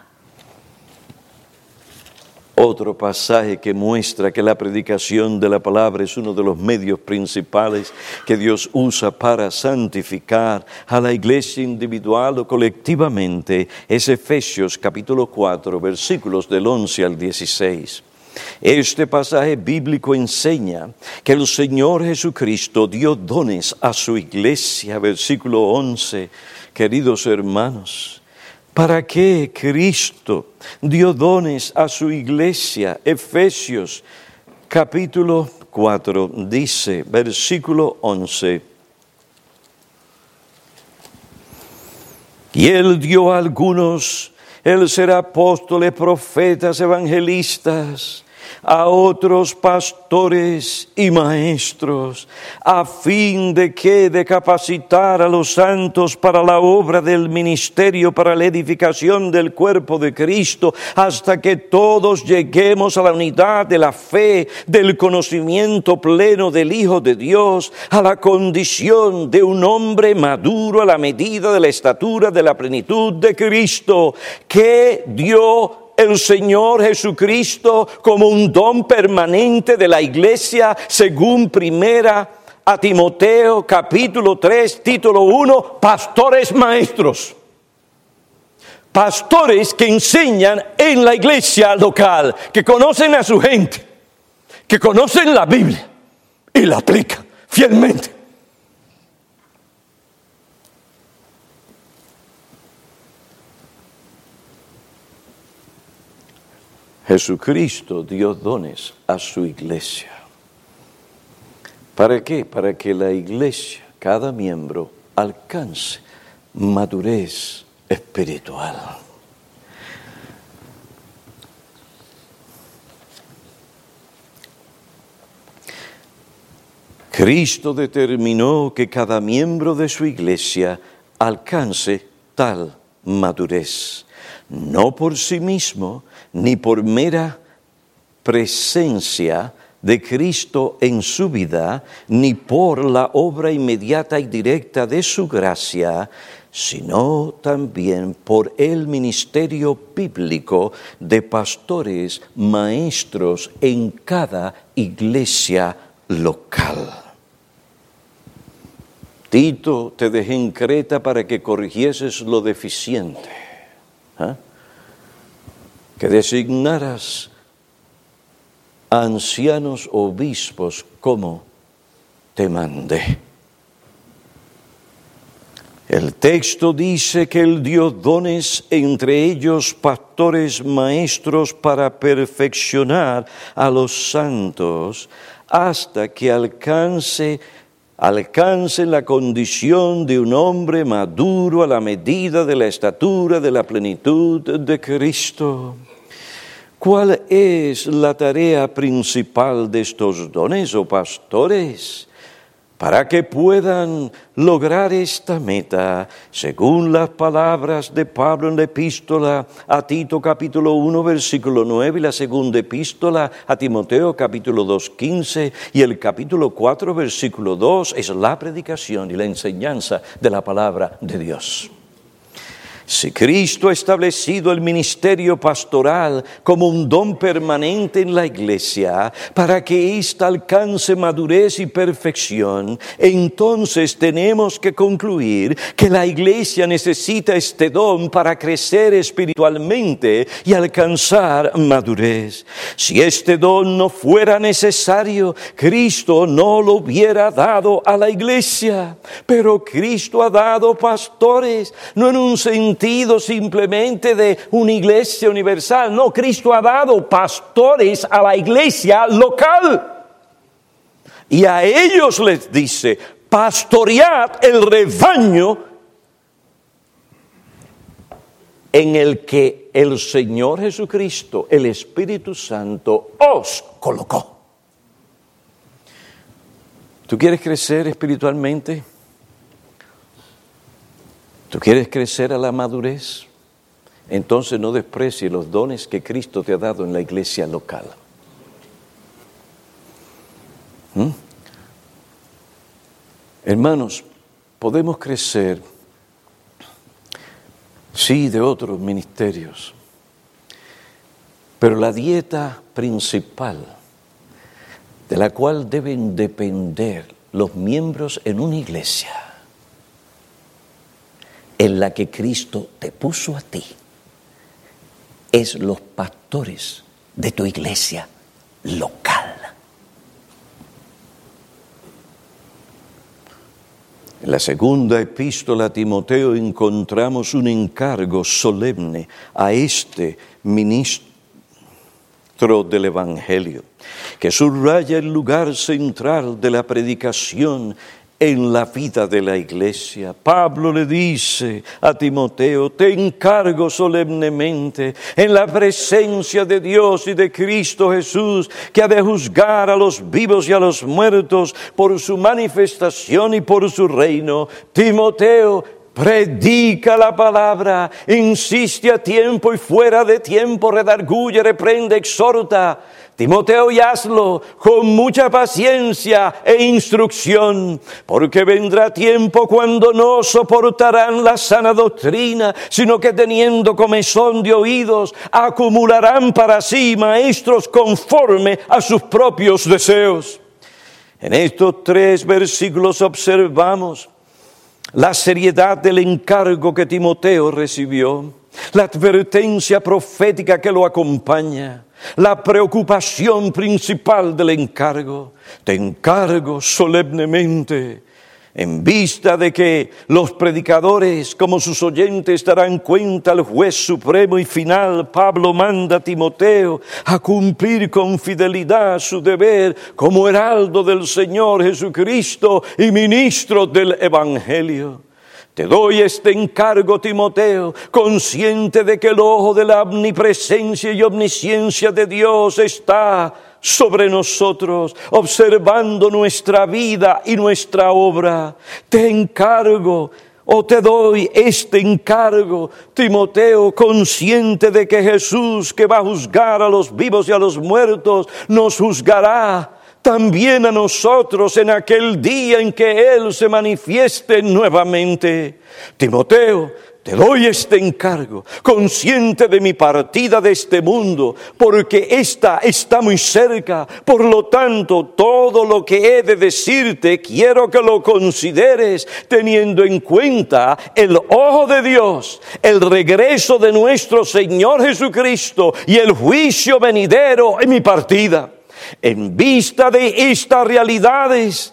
Otro pasaje que muestra que la predicación de la palabra es uno de los medios principales que Dios usa para santificar a la iglesia individual o colectivamente es Efesios capítulo cuatro, versículos del once al dieciséis. Este pasaje bíblico enseña que el Señor Jesucristo dio dones a su iglesia, versículo once, queridos hermanos. ¿Para qué Cristo dio dones a su iglesia? Efesios capítulo cuatro dice, versículo once. Y Él dio a algunos el ser apóstoles, profetas, evangelistas, a otros pastores y maestros, a fin de que de capacitar a los santos para la obra del ministerio, para la edificación del cuerpo de Cristo, hasta que todos lleguemos a la unidad de la fe, del conocimiento pleno del Hijo de Dios, a la condición de un hombre maduro a la medida de la estatura de la plenitud de Cristo, que dio el Señor Jesucristo como un don permanente de la iglesia, según primera a Timoteo capítulo tres, título uno, pastores maestros. Pastores que enseñan en la iglesia local, que conocen a su gente, que conocen la Biblia y la aplican fielmente. Jesucristo dio dones a su iglesia. ¿Para qué? Para que la iglesia, cada miembro, alcance madurez espiritual. Cristo determinó que cada miembro de su iglesia alcance tal madurez, no por sí mismo, ni por mera presencia de Cristo en su vida, ni por la obra inmediata y directa de su gracia, sino también por el ministerio bíblico de pastores, maestros en cada iglesia local. Tito, te dejé en Creta para que corrigieses lo deficiente. ¿Ah? Que designaras a ancianos obispos como te mandé. El texto dice que Él dio dones, entre ellos pastores maestros, para perfeccionar a los santos hasta que alcance, alcancen la condición de un hombre maduro a la medida de la estatura de la plenitud de Cristo. ¿Cuál es la tarea principal de estos dones o pastores? Para que puedan lograr esta meta, según las palabras de Pablo en la epístola a Tito capítulo uno versículo nueve y la segunda epístola a Timoteo capítulo dos quince y el capítulo cuatro versículo dos, es la predicación y la enseñanza de la palabra de Dios. Si Cristo ha establecido el ministerio pastoral como un don permanente en la iglesia para que ésta alcance madurez y perfección, entonces tenemos que concluir que la iglesia necesita este don para crecer espiritualmente y alcanzar madurez. Si este don no fuera necesario, Cristo no lo hubiera dado a la iglesia. Pero Cristo ha dado pastores, no en un sentido simplemente de una iglesia universal. No, Cristo ha dado pastores a la iglesia local. Y a ellos les dice, pastoread el rebaño en el que el Señor Jesucristo, el Espíritu Santo, os colocó. ¿Tú quieres crecer espiritualmente? ¿Tú quieres crecer a la madurez? Entonces no desprecies los dones que Cristo te ha dado en la iglesia local. ¿Mm? Hermanos, podemos crecer, sí, de otros ministerios, pero la dieta principal de la cual deben depender los miembros en una iglesia, en la que Cristo te puso a ti, es los pastores de tu iglesia local. En la segunda epístola a Timoteo encontramos un encargo solemne a este ministro del Evangelio, que subraya el lugar central de la predicación en la vida de la iglesia. Pablo le dice a Timoteo, te encargo solemnemente en la presencia de Dios y de Cristo Jesús, que ha de juzgar a los vivos y a los muertos por su manifestación y por su reino. Timoteo, predica la palabra, insiste a tiempo y fuera de tiempo, redarguye, reprende, exhorta. Timoteo, y hazlo con mucha paciencia e instrucción, porque vendrá tiempo cuando no soportarán la sana doctrina, sino que teniendo comezón de oídos, acumularán para sí maestros conforme a sus propios deseos. En estos tres versículos observamos la seriedad del encargo que Timoteo recibió, la advertencia profética que lo acompaña, la preocupación principal del encargo. Te encargo solemnemente, en vista de que los predicadores, como sus oyentes, darán cuenta al juez supremo y final. Pablo manda a Timoteo a cumplir con fidelidad su deber como heraldo del Señor Jesucristo y ministro del Evangelio. Te doy este encargo, Timoteo, consciente de que el ojo de la omnipresencia y omnisciencia de Dios está sobre nosotros, observando nuestra vida y nuestra obra. Te encargo, o te doy este encargo, Timoteo, consciente de que Jesús, que va a juzgar a los vivos y a los muertos, nos juzgará también a nosotros en aquel día en que Él se manifieste nuevamente. Timoteo, te doy este encargo, consciente de mi partida de este mundo, porque ésta está muy cerca. Por lo tanto, todo lo que he de decirte, quiero que lo consideres teniendo en cuenta el ojo de Dios, el regreso de nuestro Señor Jesucristo y el juicio venidero en mi partida. En vista de estas realidades,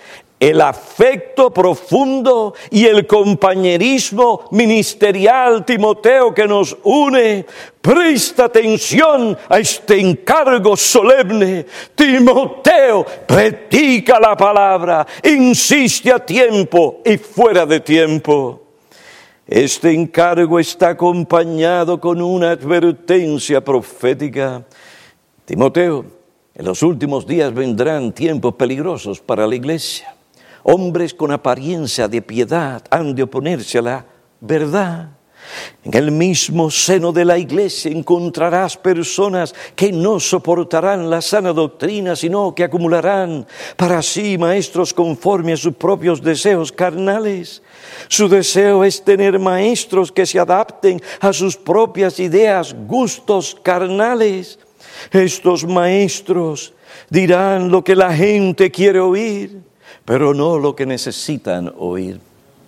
el afecto profundo y el compañerismo ministerial, Timoteo, que nos une. Presta atención a este encargo solemne. Timoteo, predica la palabra, insiste a tiempo y fuera de tiempo. Este encargo está acompañado con una advertencia profética. Timoteo, en los últimos días vendrán tiempos peligrosos para la iglesia. Hombres con apariencia de piedad han de oponerse a la verdad. En el mismo seno de la iglesia encontrarás personas que no soportarán la sana doctrina, sino que acumularán para sí maestros conforme a sus propios deseos carnales. Su deseo es tener maestros que se adapten a sus propias ideas, gustos carnales. Estos maestros dirán lo que la gente quiere oír, pero no lo que necesitan oír.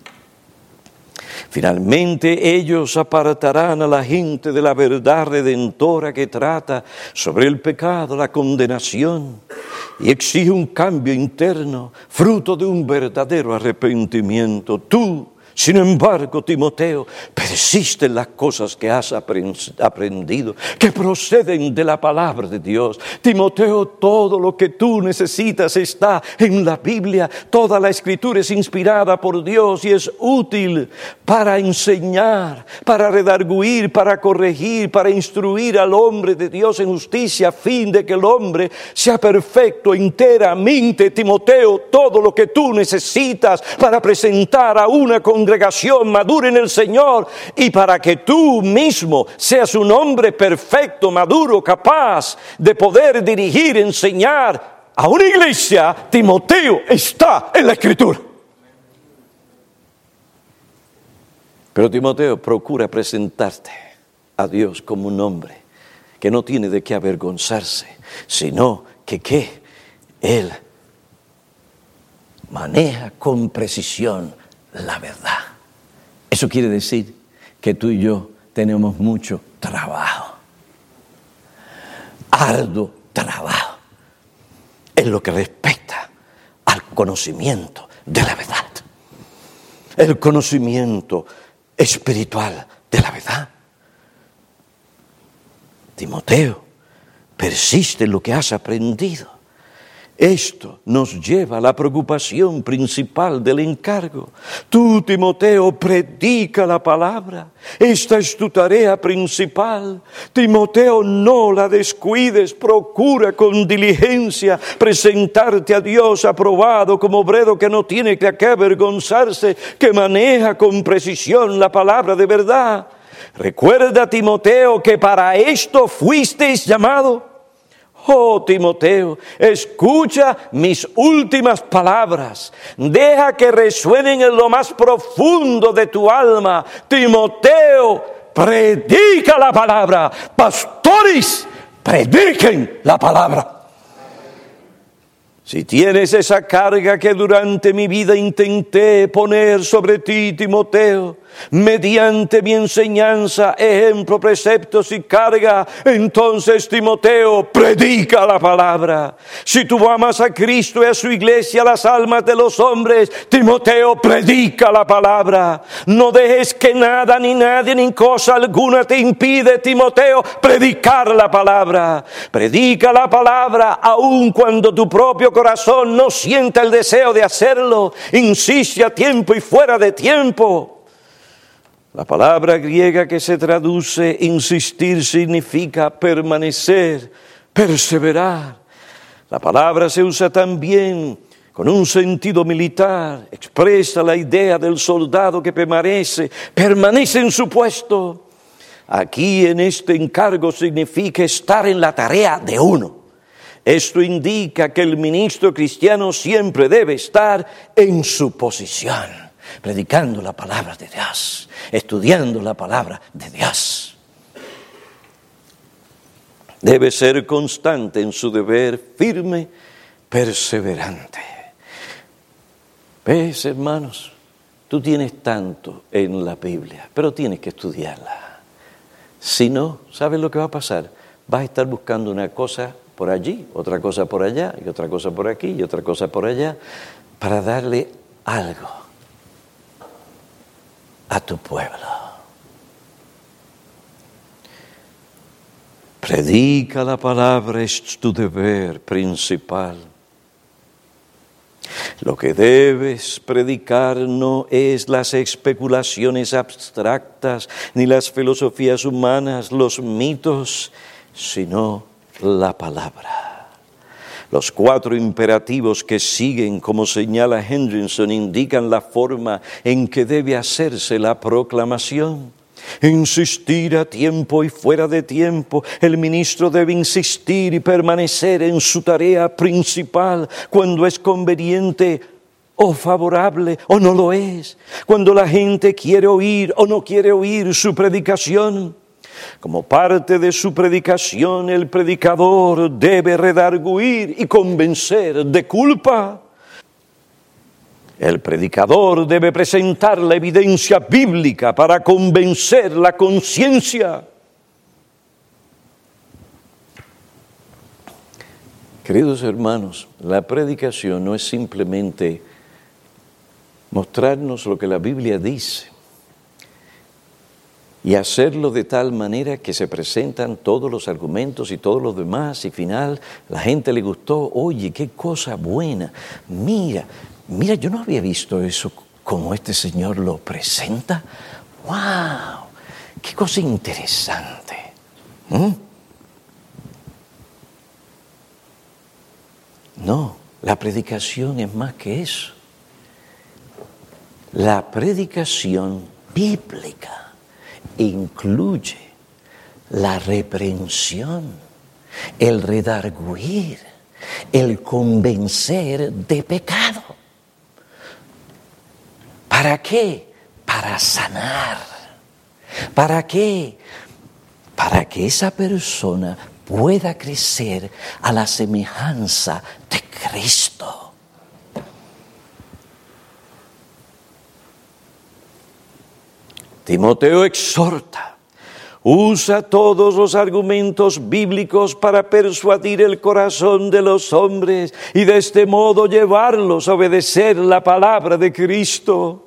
Finalmente ellos apartarán a la gente de la verdad redentora que trata sobre el pecado, la condenación, y exige un cambio interno, fruto de un verdadero arrepentimiento. Tú, sin embargo, Timoteo, persiste en las cosas que has aprendido, que proceden de la palabra de Dios. Timoteo, todo lo que tú necesitas está en la Biblia. Toda la Escritura es inspirada por Dios y es útil para enseñar, para redarguir, para corregir, para instruir al hombre de Dios en justicia, a fin de que el hombre sea perfecto enteramente. Timoteo, todo lo que tú necesitas para presentar a una congregación congregación madura en el Señor y para que tú mismo seas un hombre perfecto, maduro, capaz de poder dirigir, enseñar a una iglesia, Timoteo está en la Escritura. Pero Timoteo, procura presentarte a Dios como un hombre que no tiene de qué avergonzarse, sino que ¿qué? Él maneja con precisión la verdad. Eso quiere decir que tú y yo tenemos mucho trabajo, arduo trabajo, en lo que respecta al conocimiento de la verdad, el conocimiento espiritual de la verdad. Timoteo, persiste en lo que has aprendido. Esto nos lleva a la preocupación principal del encargo. Tú, Timoteo, predica la palabra. Esta es tu tarea principal. Timoteo, no la descuides. Procura con diligencia presentarte a Dios aprobado como obrero que no tiene que avergonzarse, que maneja con precisión la palabra de verdad. Recuerda, Timoteo, que para esto fuisteis llamado. Oh, Timoteo, escucha mis últimas palabras. Deja que resuenen en lo más profundo de tu alma. Timoteo, predica la palabra. Pastores, prediquen la palabra. Si tienes esa carga que durante mi vida intenté poner sobre ti, Timoteo, mediante mi enseñanza, ejemplo, preceptos y carga, entonces, Timoteo, predica la palabra. Si tú amas a Cristo y a su iglesia, las almas de los hombres, Timoteo, predica la palabra. No dejes que nada, ni nadie, ni cosa alguna te impide, Timoteo, predicar la palabra. Predica la palabra aun cuando tu propio corazón no sienta el deseo de hacerlo. Insiste a tiempo y fuera de tiempo. La palabra griega que se traduce insistir significa permanecer, perseverar. La palabra se usa también con un sentido militar. Expresa la idea del soldado que permanece, permanece en su puesto. Aquí en este encargo significa estar en la tarea de uno. Esto indica que el ministro cristiano siempre debe estar en su posición, predicando la palabra de Dios, estudiando la palabra de Dios. Debe ser constante en su deber, firme, perseverante. ¿Ves, hermanos? Tú tienes tanto en la Biblia, pero tienes que estudiarla. Si no, ¿sabes lo que va a pasar? Vas a estar buscando una cosa por allí, otra cosa por allá, y otra cosa por aquí, y otra cosa por allá. para darle algo a tu pueblo. Predica la palabra, es tu deber principal. Lo que debes predicar no es las especulaciones abstractas, ni las filosofías humanas, los mitos, sino la palabra. Los cuatro imperativos que siguen, como señala Hendrickson, indican la forma en que debe hacerse la proclamación. Insistir a tiempo y fuera de tiempo. El ministro debe insistir y permanecer en su tarea principal cuando es conveniente o favorable o no lo es. Cuando la gente quiere oír o no quiere oír su predicación. Como parte de su predicación, el predicador debe redarguir y convencer de culpa. El predicador debe presentar la evidencia bíblica para convencer la conciencia. Queridos hermanos, la predicación no es simplemente mostrarnos lo que la Biblia dice y hacerlo de tal manera que se presentan todos los argumentos y todos los demás y final la gente le gustó. Oye, qué cosa buena, mira. Mira, yo no había visto eso como este señor lo presenta. ¡Wow! ¡Qué cosa interesante! ¿Mm? No, la predicación es más que eso. La predicación bíblica incluye la reprensión, el redarguir, el convencer de pecado. ¿Para qué? Para sanar. ¿Para qué? Para que esa persona pueda crecer a la semejanza de Cristo. Timoteo exhorta, usa todos los argumentos bíblicos para persuadir el corazón de los hombres y de este modo llevarlos a obedecer la palabra de Cristo.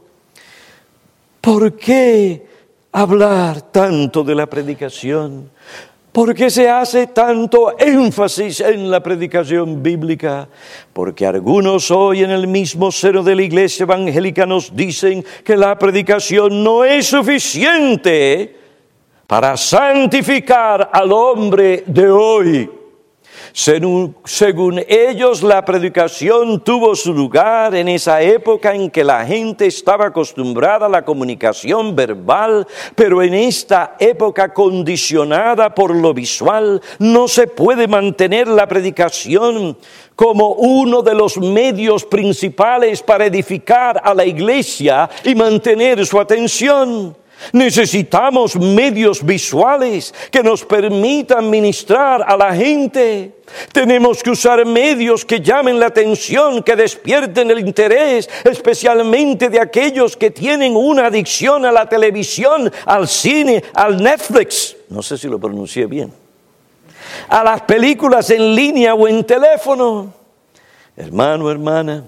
¿Por qué hablar tanto de la predicación? ¿Por qué se hace tanto énfasis en la predicación bíblica? Porque algunos hoy en el mismo seno de la iglesia evangélica nos dicen que la predicación no es suficiente para santificar al hombre de hoy. Según, según ellos, la predicación tuvo su lugar en esa época en que la gente estaba acostumbrada a la comunicación verbal, pero en esta época condicionada por lo visual, no se puede mantener la predicación como uno de los medios principales para edificar a la iglesia y mantener su atención. Necesitamos medios visuales que nos permitan ministrar a la gente. Tenemos que usar medios que llamen la atención, que despierten el interés, especialmente de aquellos que tienen una adicción a la televisión, al cine, al Netflix. No sé si lo pronuncié bien. A las películas en línea o en teléfono. Hermano, hermana,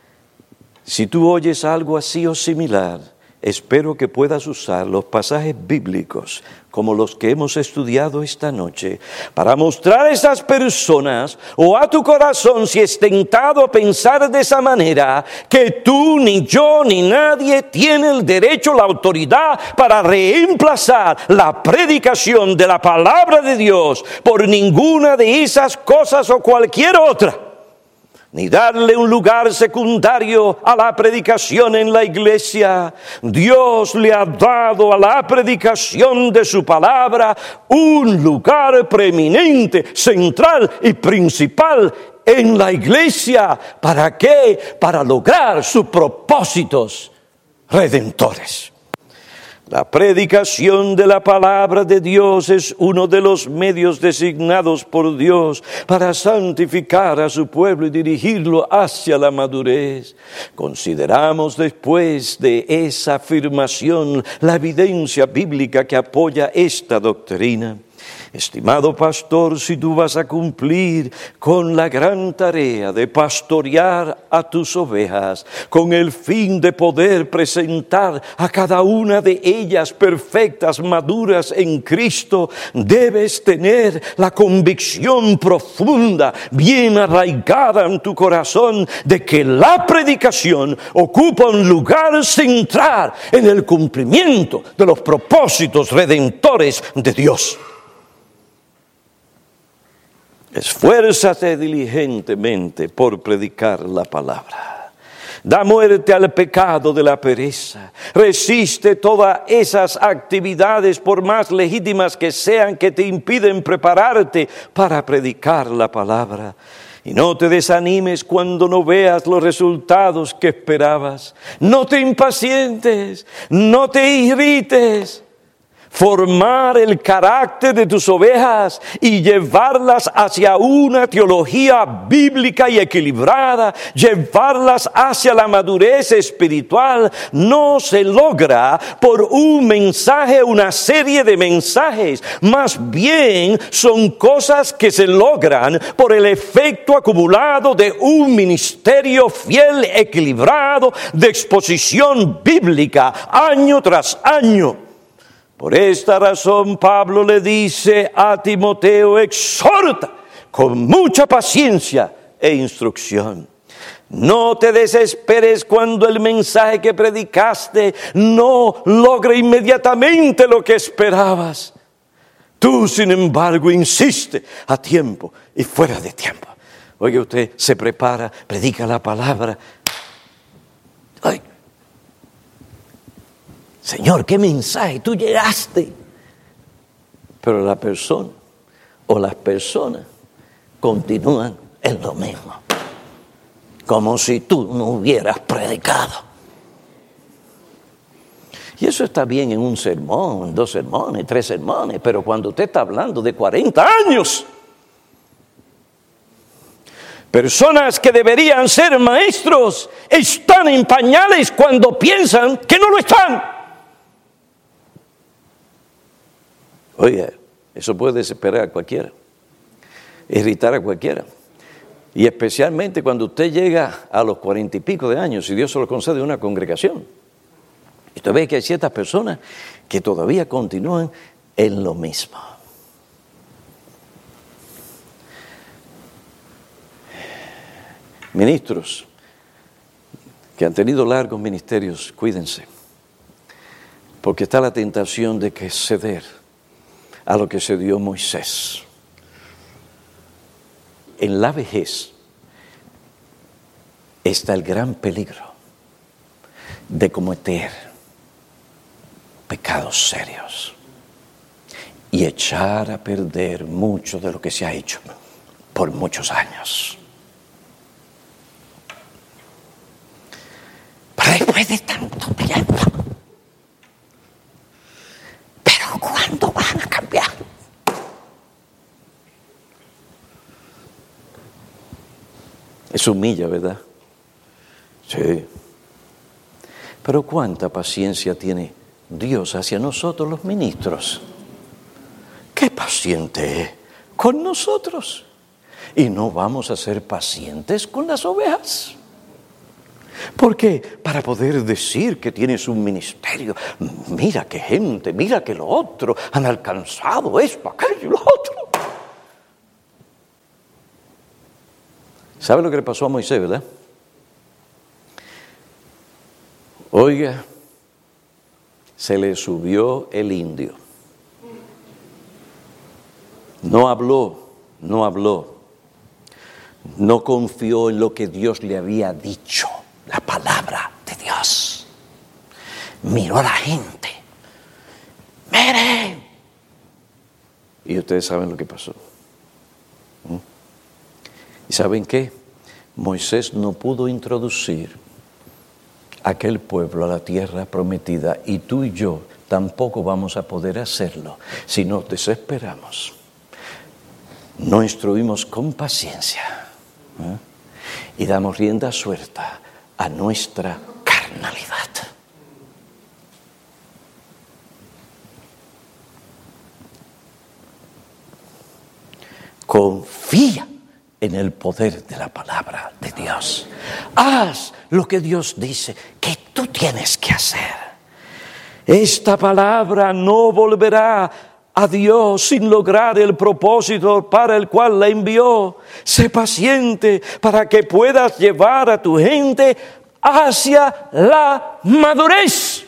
si tú oyes algo así o similar, espero que puedas usar los pasajes bíblicos como los que hemos estudiado esta noche para mostrar a esas personas o a tu corazón, si es tentado a pensar de esa manera, que tú, ni yo, ni nadie tiene el derecho, la autoridad para reemplazar la predicación de la palabra de Dios por ninguna de esas cosas o cualquier otra. Ni darle un lugar secundario a la predicación en la iglesia. Dios le ha dado a la predicación de su palabra un lugar preeminente, central y principal en la iglesia. ¿Para qué? Para lograr sus propósitos redentores. La predicación de la palabra de Dios es uno de los medios designados por Dios para santificar a su pueblo y dirigirlo hacia la madurez. Consideramos después de esa afirmación la evidencia bíblica que apoya esta doctrina. Estimado pastor, si tú vas a cumplir con la gran tarea de pastorear a tus ovejas, con el fin de poder presentar a cada una de ellas perfectas, maduras en Cristo, debes tener la convicción profunda, bien arraigada en tu corazón, de que la predicación ocupa un lugar central en el cumplimiento de los propósitos redentores de Dios. Esfuérzate diligentemente por predicar la palabra. Da muerte al pecado de la pereza. Resiste todas esas actividades, por más legítimas que sean, que te impiden prepararte para predicar la palabra. Y no te desanimes cuando no veas los resultados que esperabas. No te impacientes, no te irrites. Formar el carácter de tus ovejas y llevarlas hacia una teología bíblica y equilibrada, llevarlas hacia la madurez espiritual, no se logra por un mensaje, una serie de mensajes. Más bien son cosas que se logran por el efecto acumulado de un ministerio fiel, equilibrado, de exposición bíblica, año tras año. Por esta razón Pablo le dice a Timoteo: exhorta con mucha paciencia e instrucción. No te desesperes cuando el mensaje que predicaste no logre inmediatamente lo que esperabas. Tú, sin embargo, insiste a tiempo y fuera de tiempo. Oye, usted se prepara, predica la palabra. Ay, Señor, ¿qué mensaje? Tú llegaste. Pero la persona o las personas continúan en lo mismo. Como si tú no hubieras predicado. Y eso está bien en un sermón, en dos sermones, tres sermones. Pero cuando usted está hablando de cuarenta años. Personas que deberían ser maestros están en pañales cuando piensan que no lo están. Oye, eso puede desesperar a cualquiera, irritar a cualquiera. Y especialmente cuando usted llega a los cuarenta y pico de años, y Dios se lo concede a una congregación. Y usted ve que hay ciertas personas que todavía continúan en lo mismo. Ministros que han tenido largos ministerios, cuídense, porque está la tentación de que ceder a lo que se dio Moisés. En la vejez está el gran peligro de cometer pecados serios y echar a perder mucho de lo que se ha hecho por muchos años. Pero después de tanto tiempo, ¿pero cuándo van a cambiar? Eso humilla, ¿verdad? Sí. Pero cuánta paciencia tiene Dios hacia nosotros los ministros. Qué paciente es con nosotros. Y no vamos a ser pacientes con las ovejas. Porque para poder decir que tienes un ministerio, mira qué gente, mira que lo otro, han alcanzado esto, aquello y lo otro. ¿Sabe lo que le pasó a Moisés, verdad? Oiga, se le subió el indio. No habló, no habló. No confió en lo que Dios le había dicho, la palabra de Dios. Miró a la gente. ¡Miren! Y ustedes saben lo que pasó. ¿Mm? ¿Y saben qué? Moisés no pudo introducir aquel pueblo a la tierra prometida, y tú y yo tampoco vamos a poder hacerlo si nos desesperamos. No instruimos con paciencia, ¿eh? Y damos rienda suelta a nuestra carnalidad. en el poder de la palabra de Dios. Haz lo que Dios dice que tú tienes que hacer. Esta palabra no volverá a Dios sin lograr el propósito para el cual la envió. Sé paciente para que puedas llevar a tu gente hacia la madurez.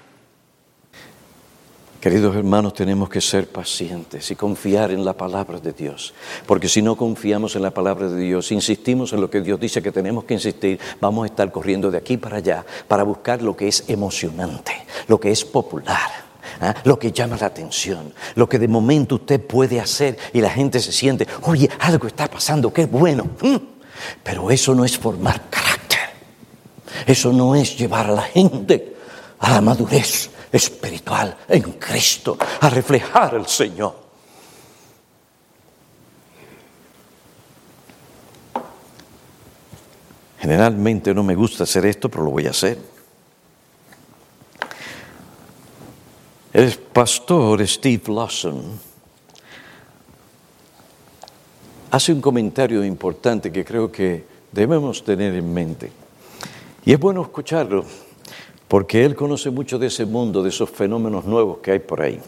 Queridos hermanos, tenemos que ser pacientes y confiar en la palabra de Dios. Porque si no confiamos en la palabra de Dios, insistimos en lo que Dios dice que tenemos que insistir, vamos a estar corriendo de aquí para allá para buscar lo que es emocionante, lo que es popular, ¿eh? Lo que llama la atención, lo que de momento usted puede hacer y la gente se siente, oye, algo está pasando, qué bueno. ¿Mm? Pero eso no es formar carácter. Eso no es llevar a la gente a la madurez espiritual en Cristo, a reflejar al Señor. Generalmente no me gusta hacer esto, pero lo voy a hacer. El pastor Steve Lawson hace un comentario importante que creo que debemos tener en mente. Y es bueno escucharlo, porque él conoce mucho de ese mundo, de esos fenómenos nuevos que hay por ahí.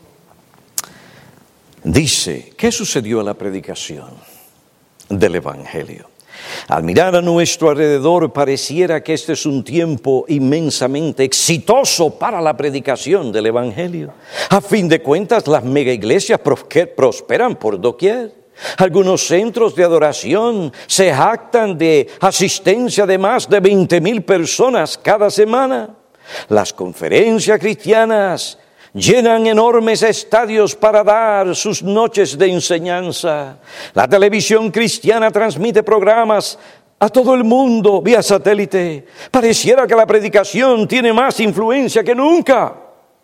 Dice, ¿qué sucedió a la predicación del Evangelio? Al mirar a nuestro alrededor, pareciera que este es un tiempo inmensamente exitoso para la predicación del Evangelio. A fin de cuentas, las mega iglesias prosperan por doquier. Algunos centros de adoración se jactan de asistencia de más de veinte mil personas cada semana. Las conferencias cristianas llenan enormes estadios para dar sus noches de enseñanza. La televisión cristiana transmite programas a todo el mundo vía satélite. Pareciera que la predicación tiene más influencia que nunca.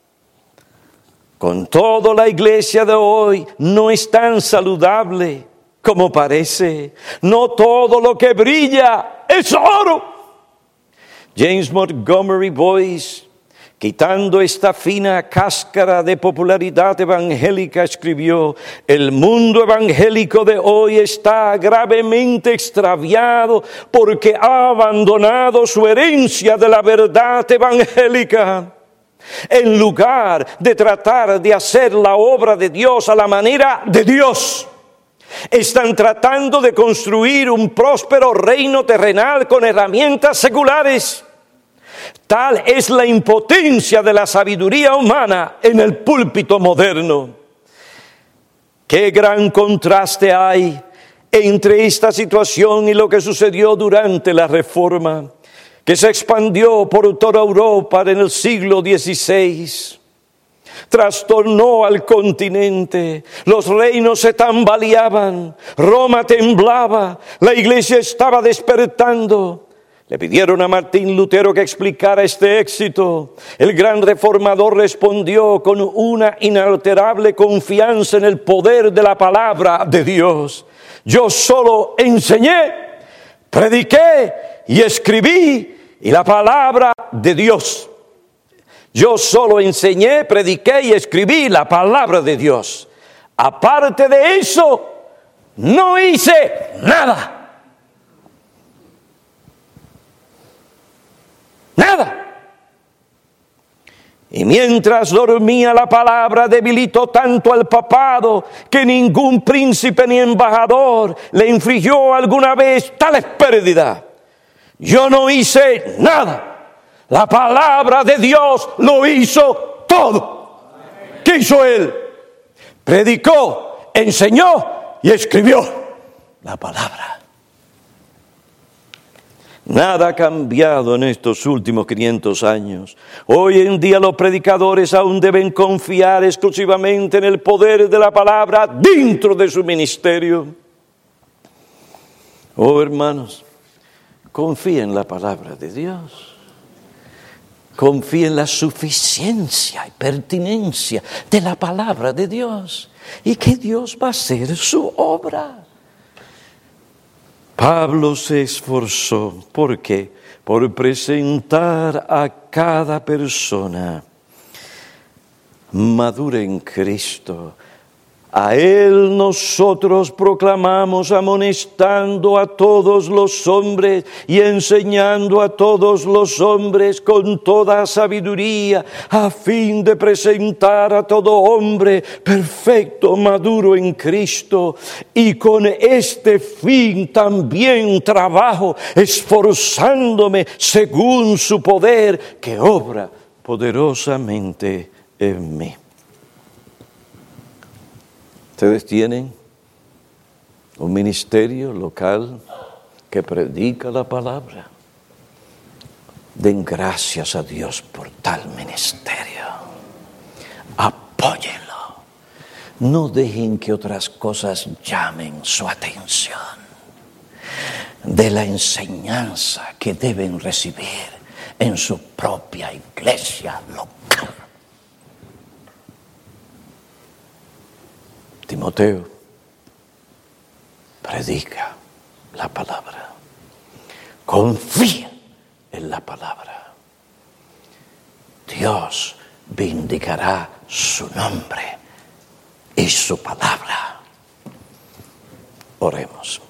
Con todo, la iglesia de hoy no es tan saludable como parece. No todo lo que brilla es oro. James Montgomery Boyce, quitando esta fina cáscara de popularidad evangélica, escribió: el mundo evangélico de hoy está gravemente extraviado porque ha abandonado su herencia de la verdad evangélica. En lugar de tratar de hacer la obra de Dios a la manera de Dios, están tratando de construir un próspero reino terrenal con herramientas seculares. Tal es la impotencia de la sabiduría humana en el púlpito moderno. Qué gran contraste hay entre esta situación y lo que sucedió durante la Reforma, que se expandió por toda Europa en el siglo dieciséis. Trastornó al continente, los reinos se tambaleaban, Roma temblaba, la iglesia estaba despertando. Le pidieron a Martín Lutero que explicara este éxito. El gran reformador respondió con una inalterable confianza en el poder de la palabra de Dios. Yo solo enseñé, prediqué y escribí, y la palabra de Dios. Yo solo enseñé, prediqué y escribí la palabra de Dios. Aparte de eso, no hice nada. Nada. Y mientras dormía, la palabra debilitó tanto al papado que ningún príncipe ni embajador le infligió alguna vez tales pérdidas. Yo no hice nada. La palabra de Dios lo hizo todo. ¿Qué hizo él? Predicó, enseñó y escribió la palabra. Nada ha cambiado en estos últimos quinientos años. Hoy en día los predicadores aún deben confiar exclusivamente en el poder de la palabra dentro de su ministerio. Oh, hermanos, confía en la palabra de Dios. Confía en la suficiencia y pertinencia de la palabra de Dios y que Dios va a hacer su obra. Pablo se esforzó, ¿por qué? Por presentar a cada persona madura en Cristo A Él nosotros proclamamos amonestando a todos los hombres y enseñando a todos los hombres con toda sabiduría, a fin de presentar a todo hombre perfecto, maduro en Cristo. Y con este fin también trabajo, esforzándome según su poder que obra poderosamente en mí. Ustedes tienen un ministerio local que predica la palabra. Den gracias a Dios por tal ministerio. Apóyenlo. No dejen que otras cosas llamen su atención de la enseñanza que deben recibir en su propia iglesia local. Timoteo, predica la palabra, confía en la palabra. Dios vindicará su nombre y su palabra. Oremos.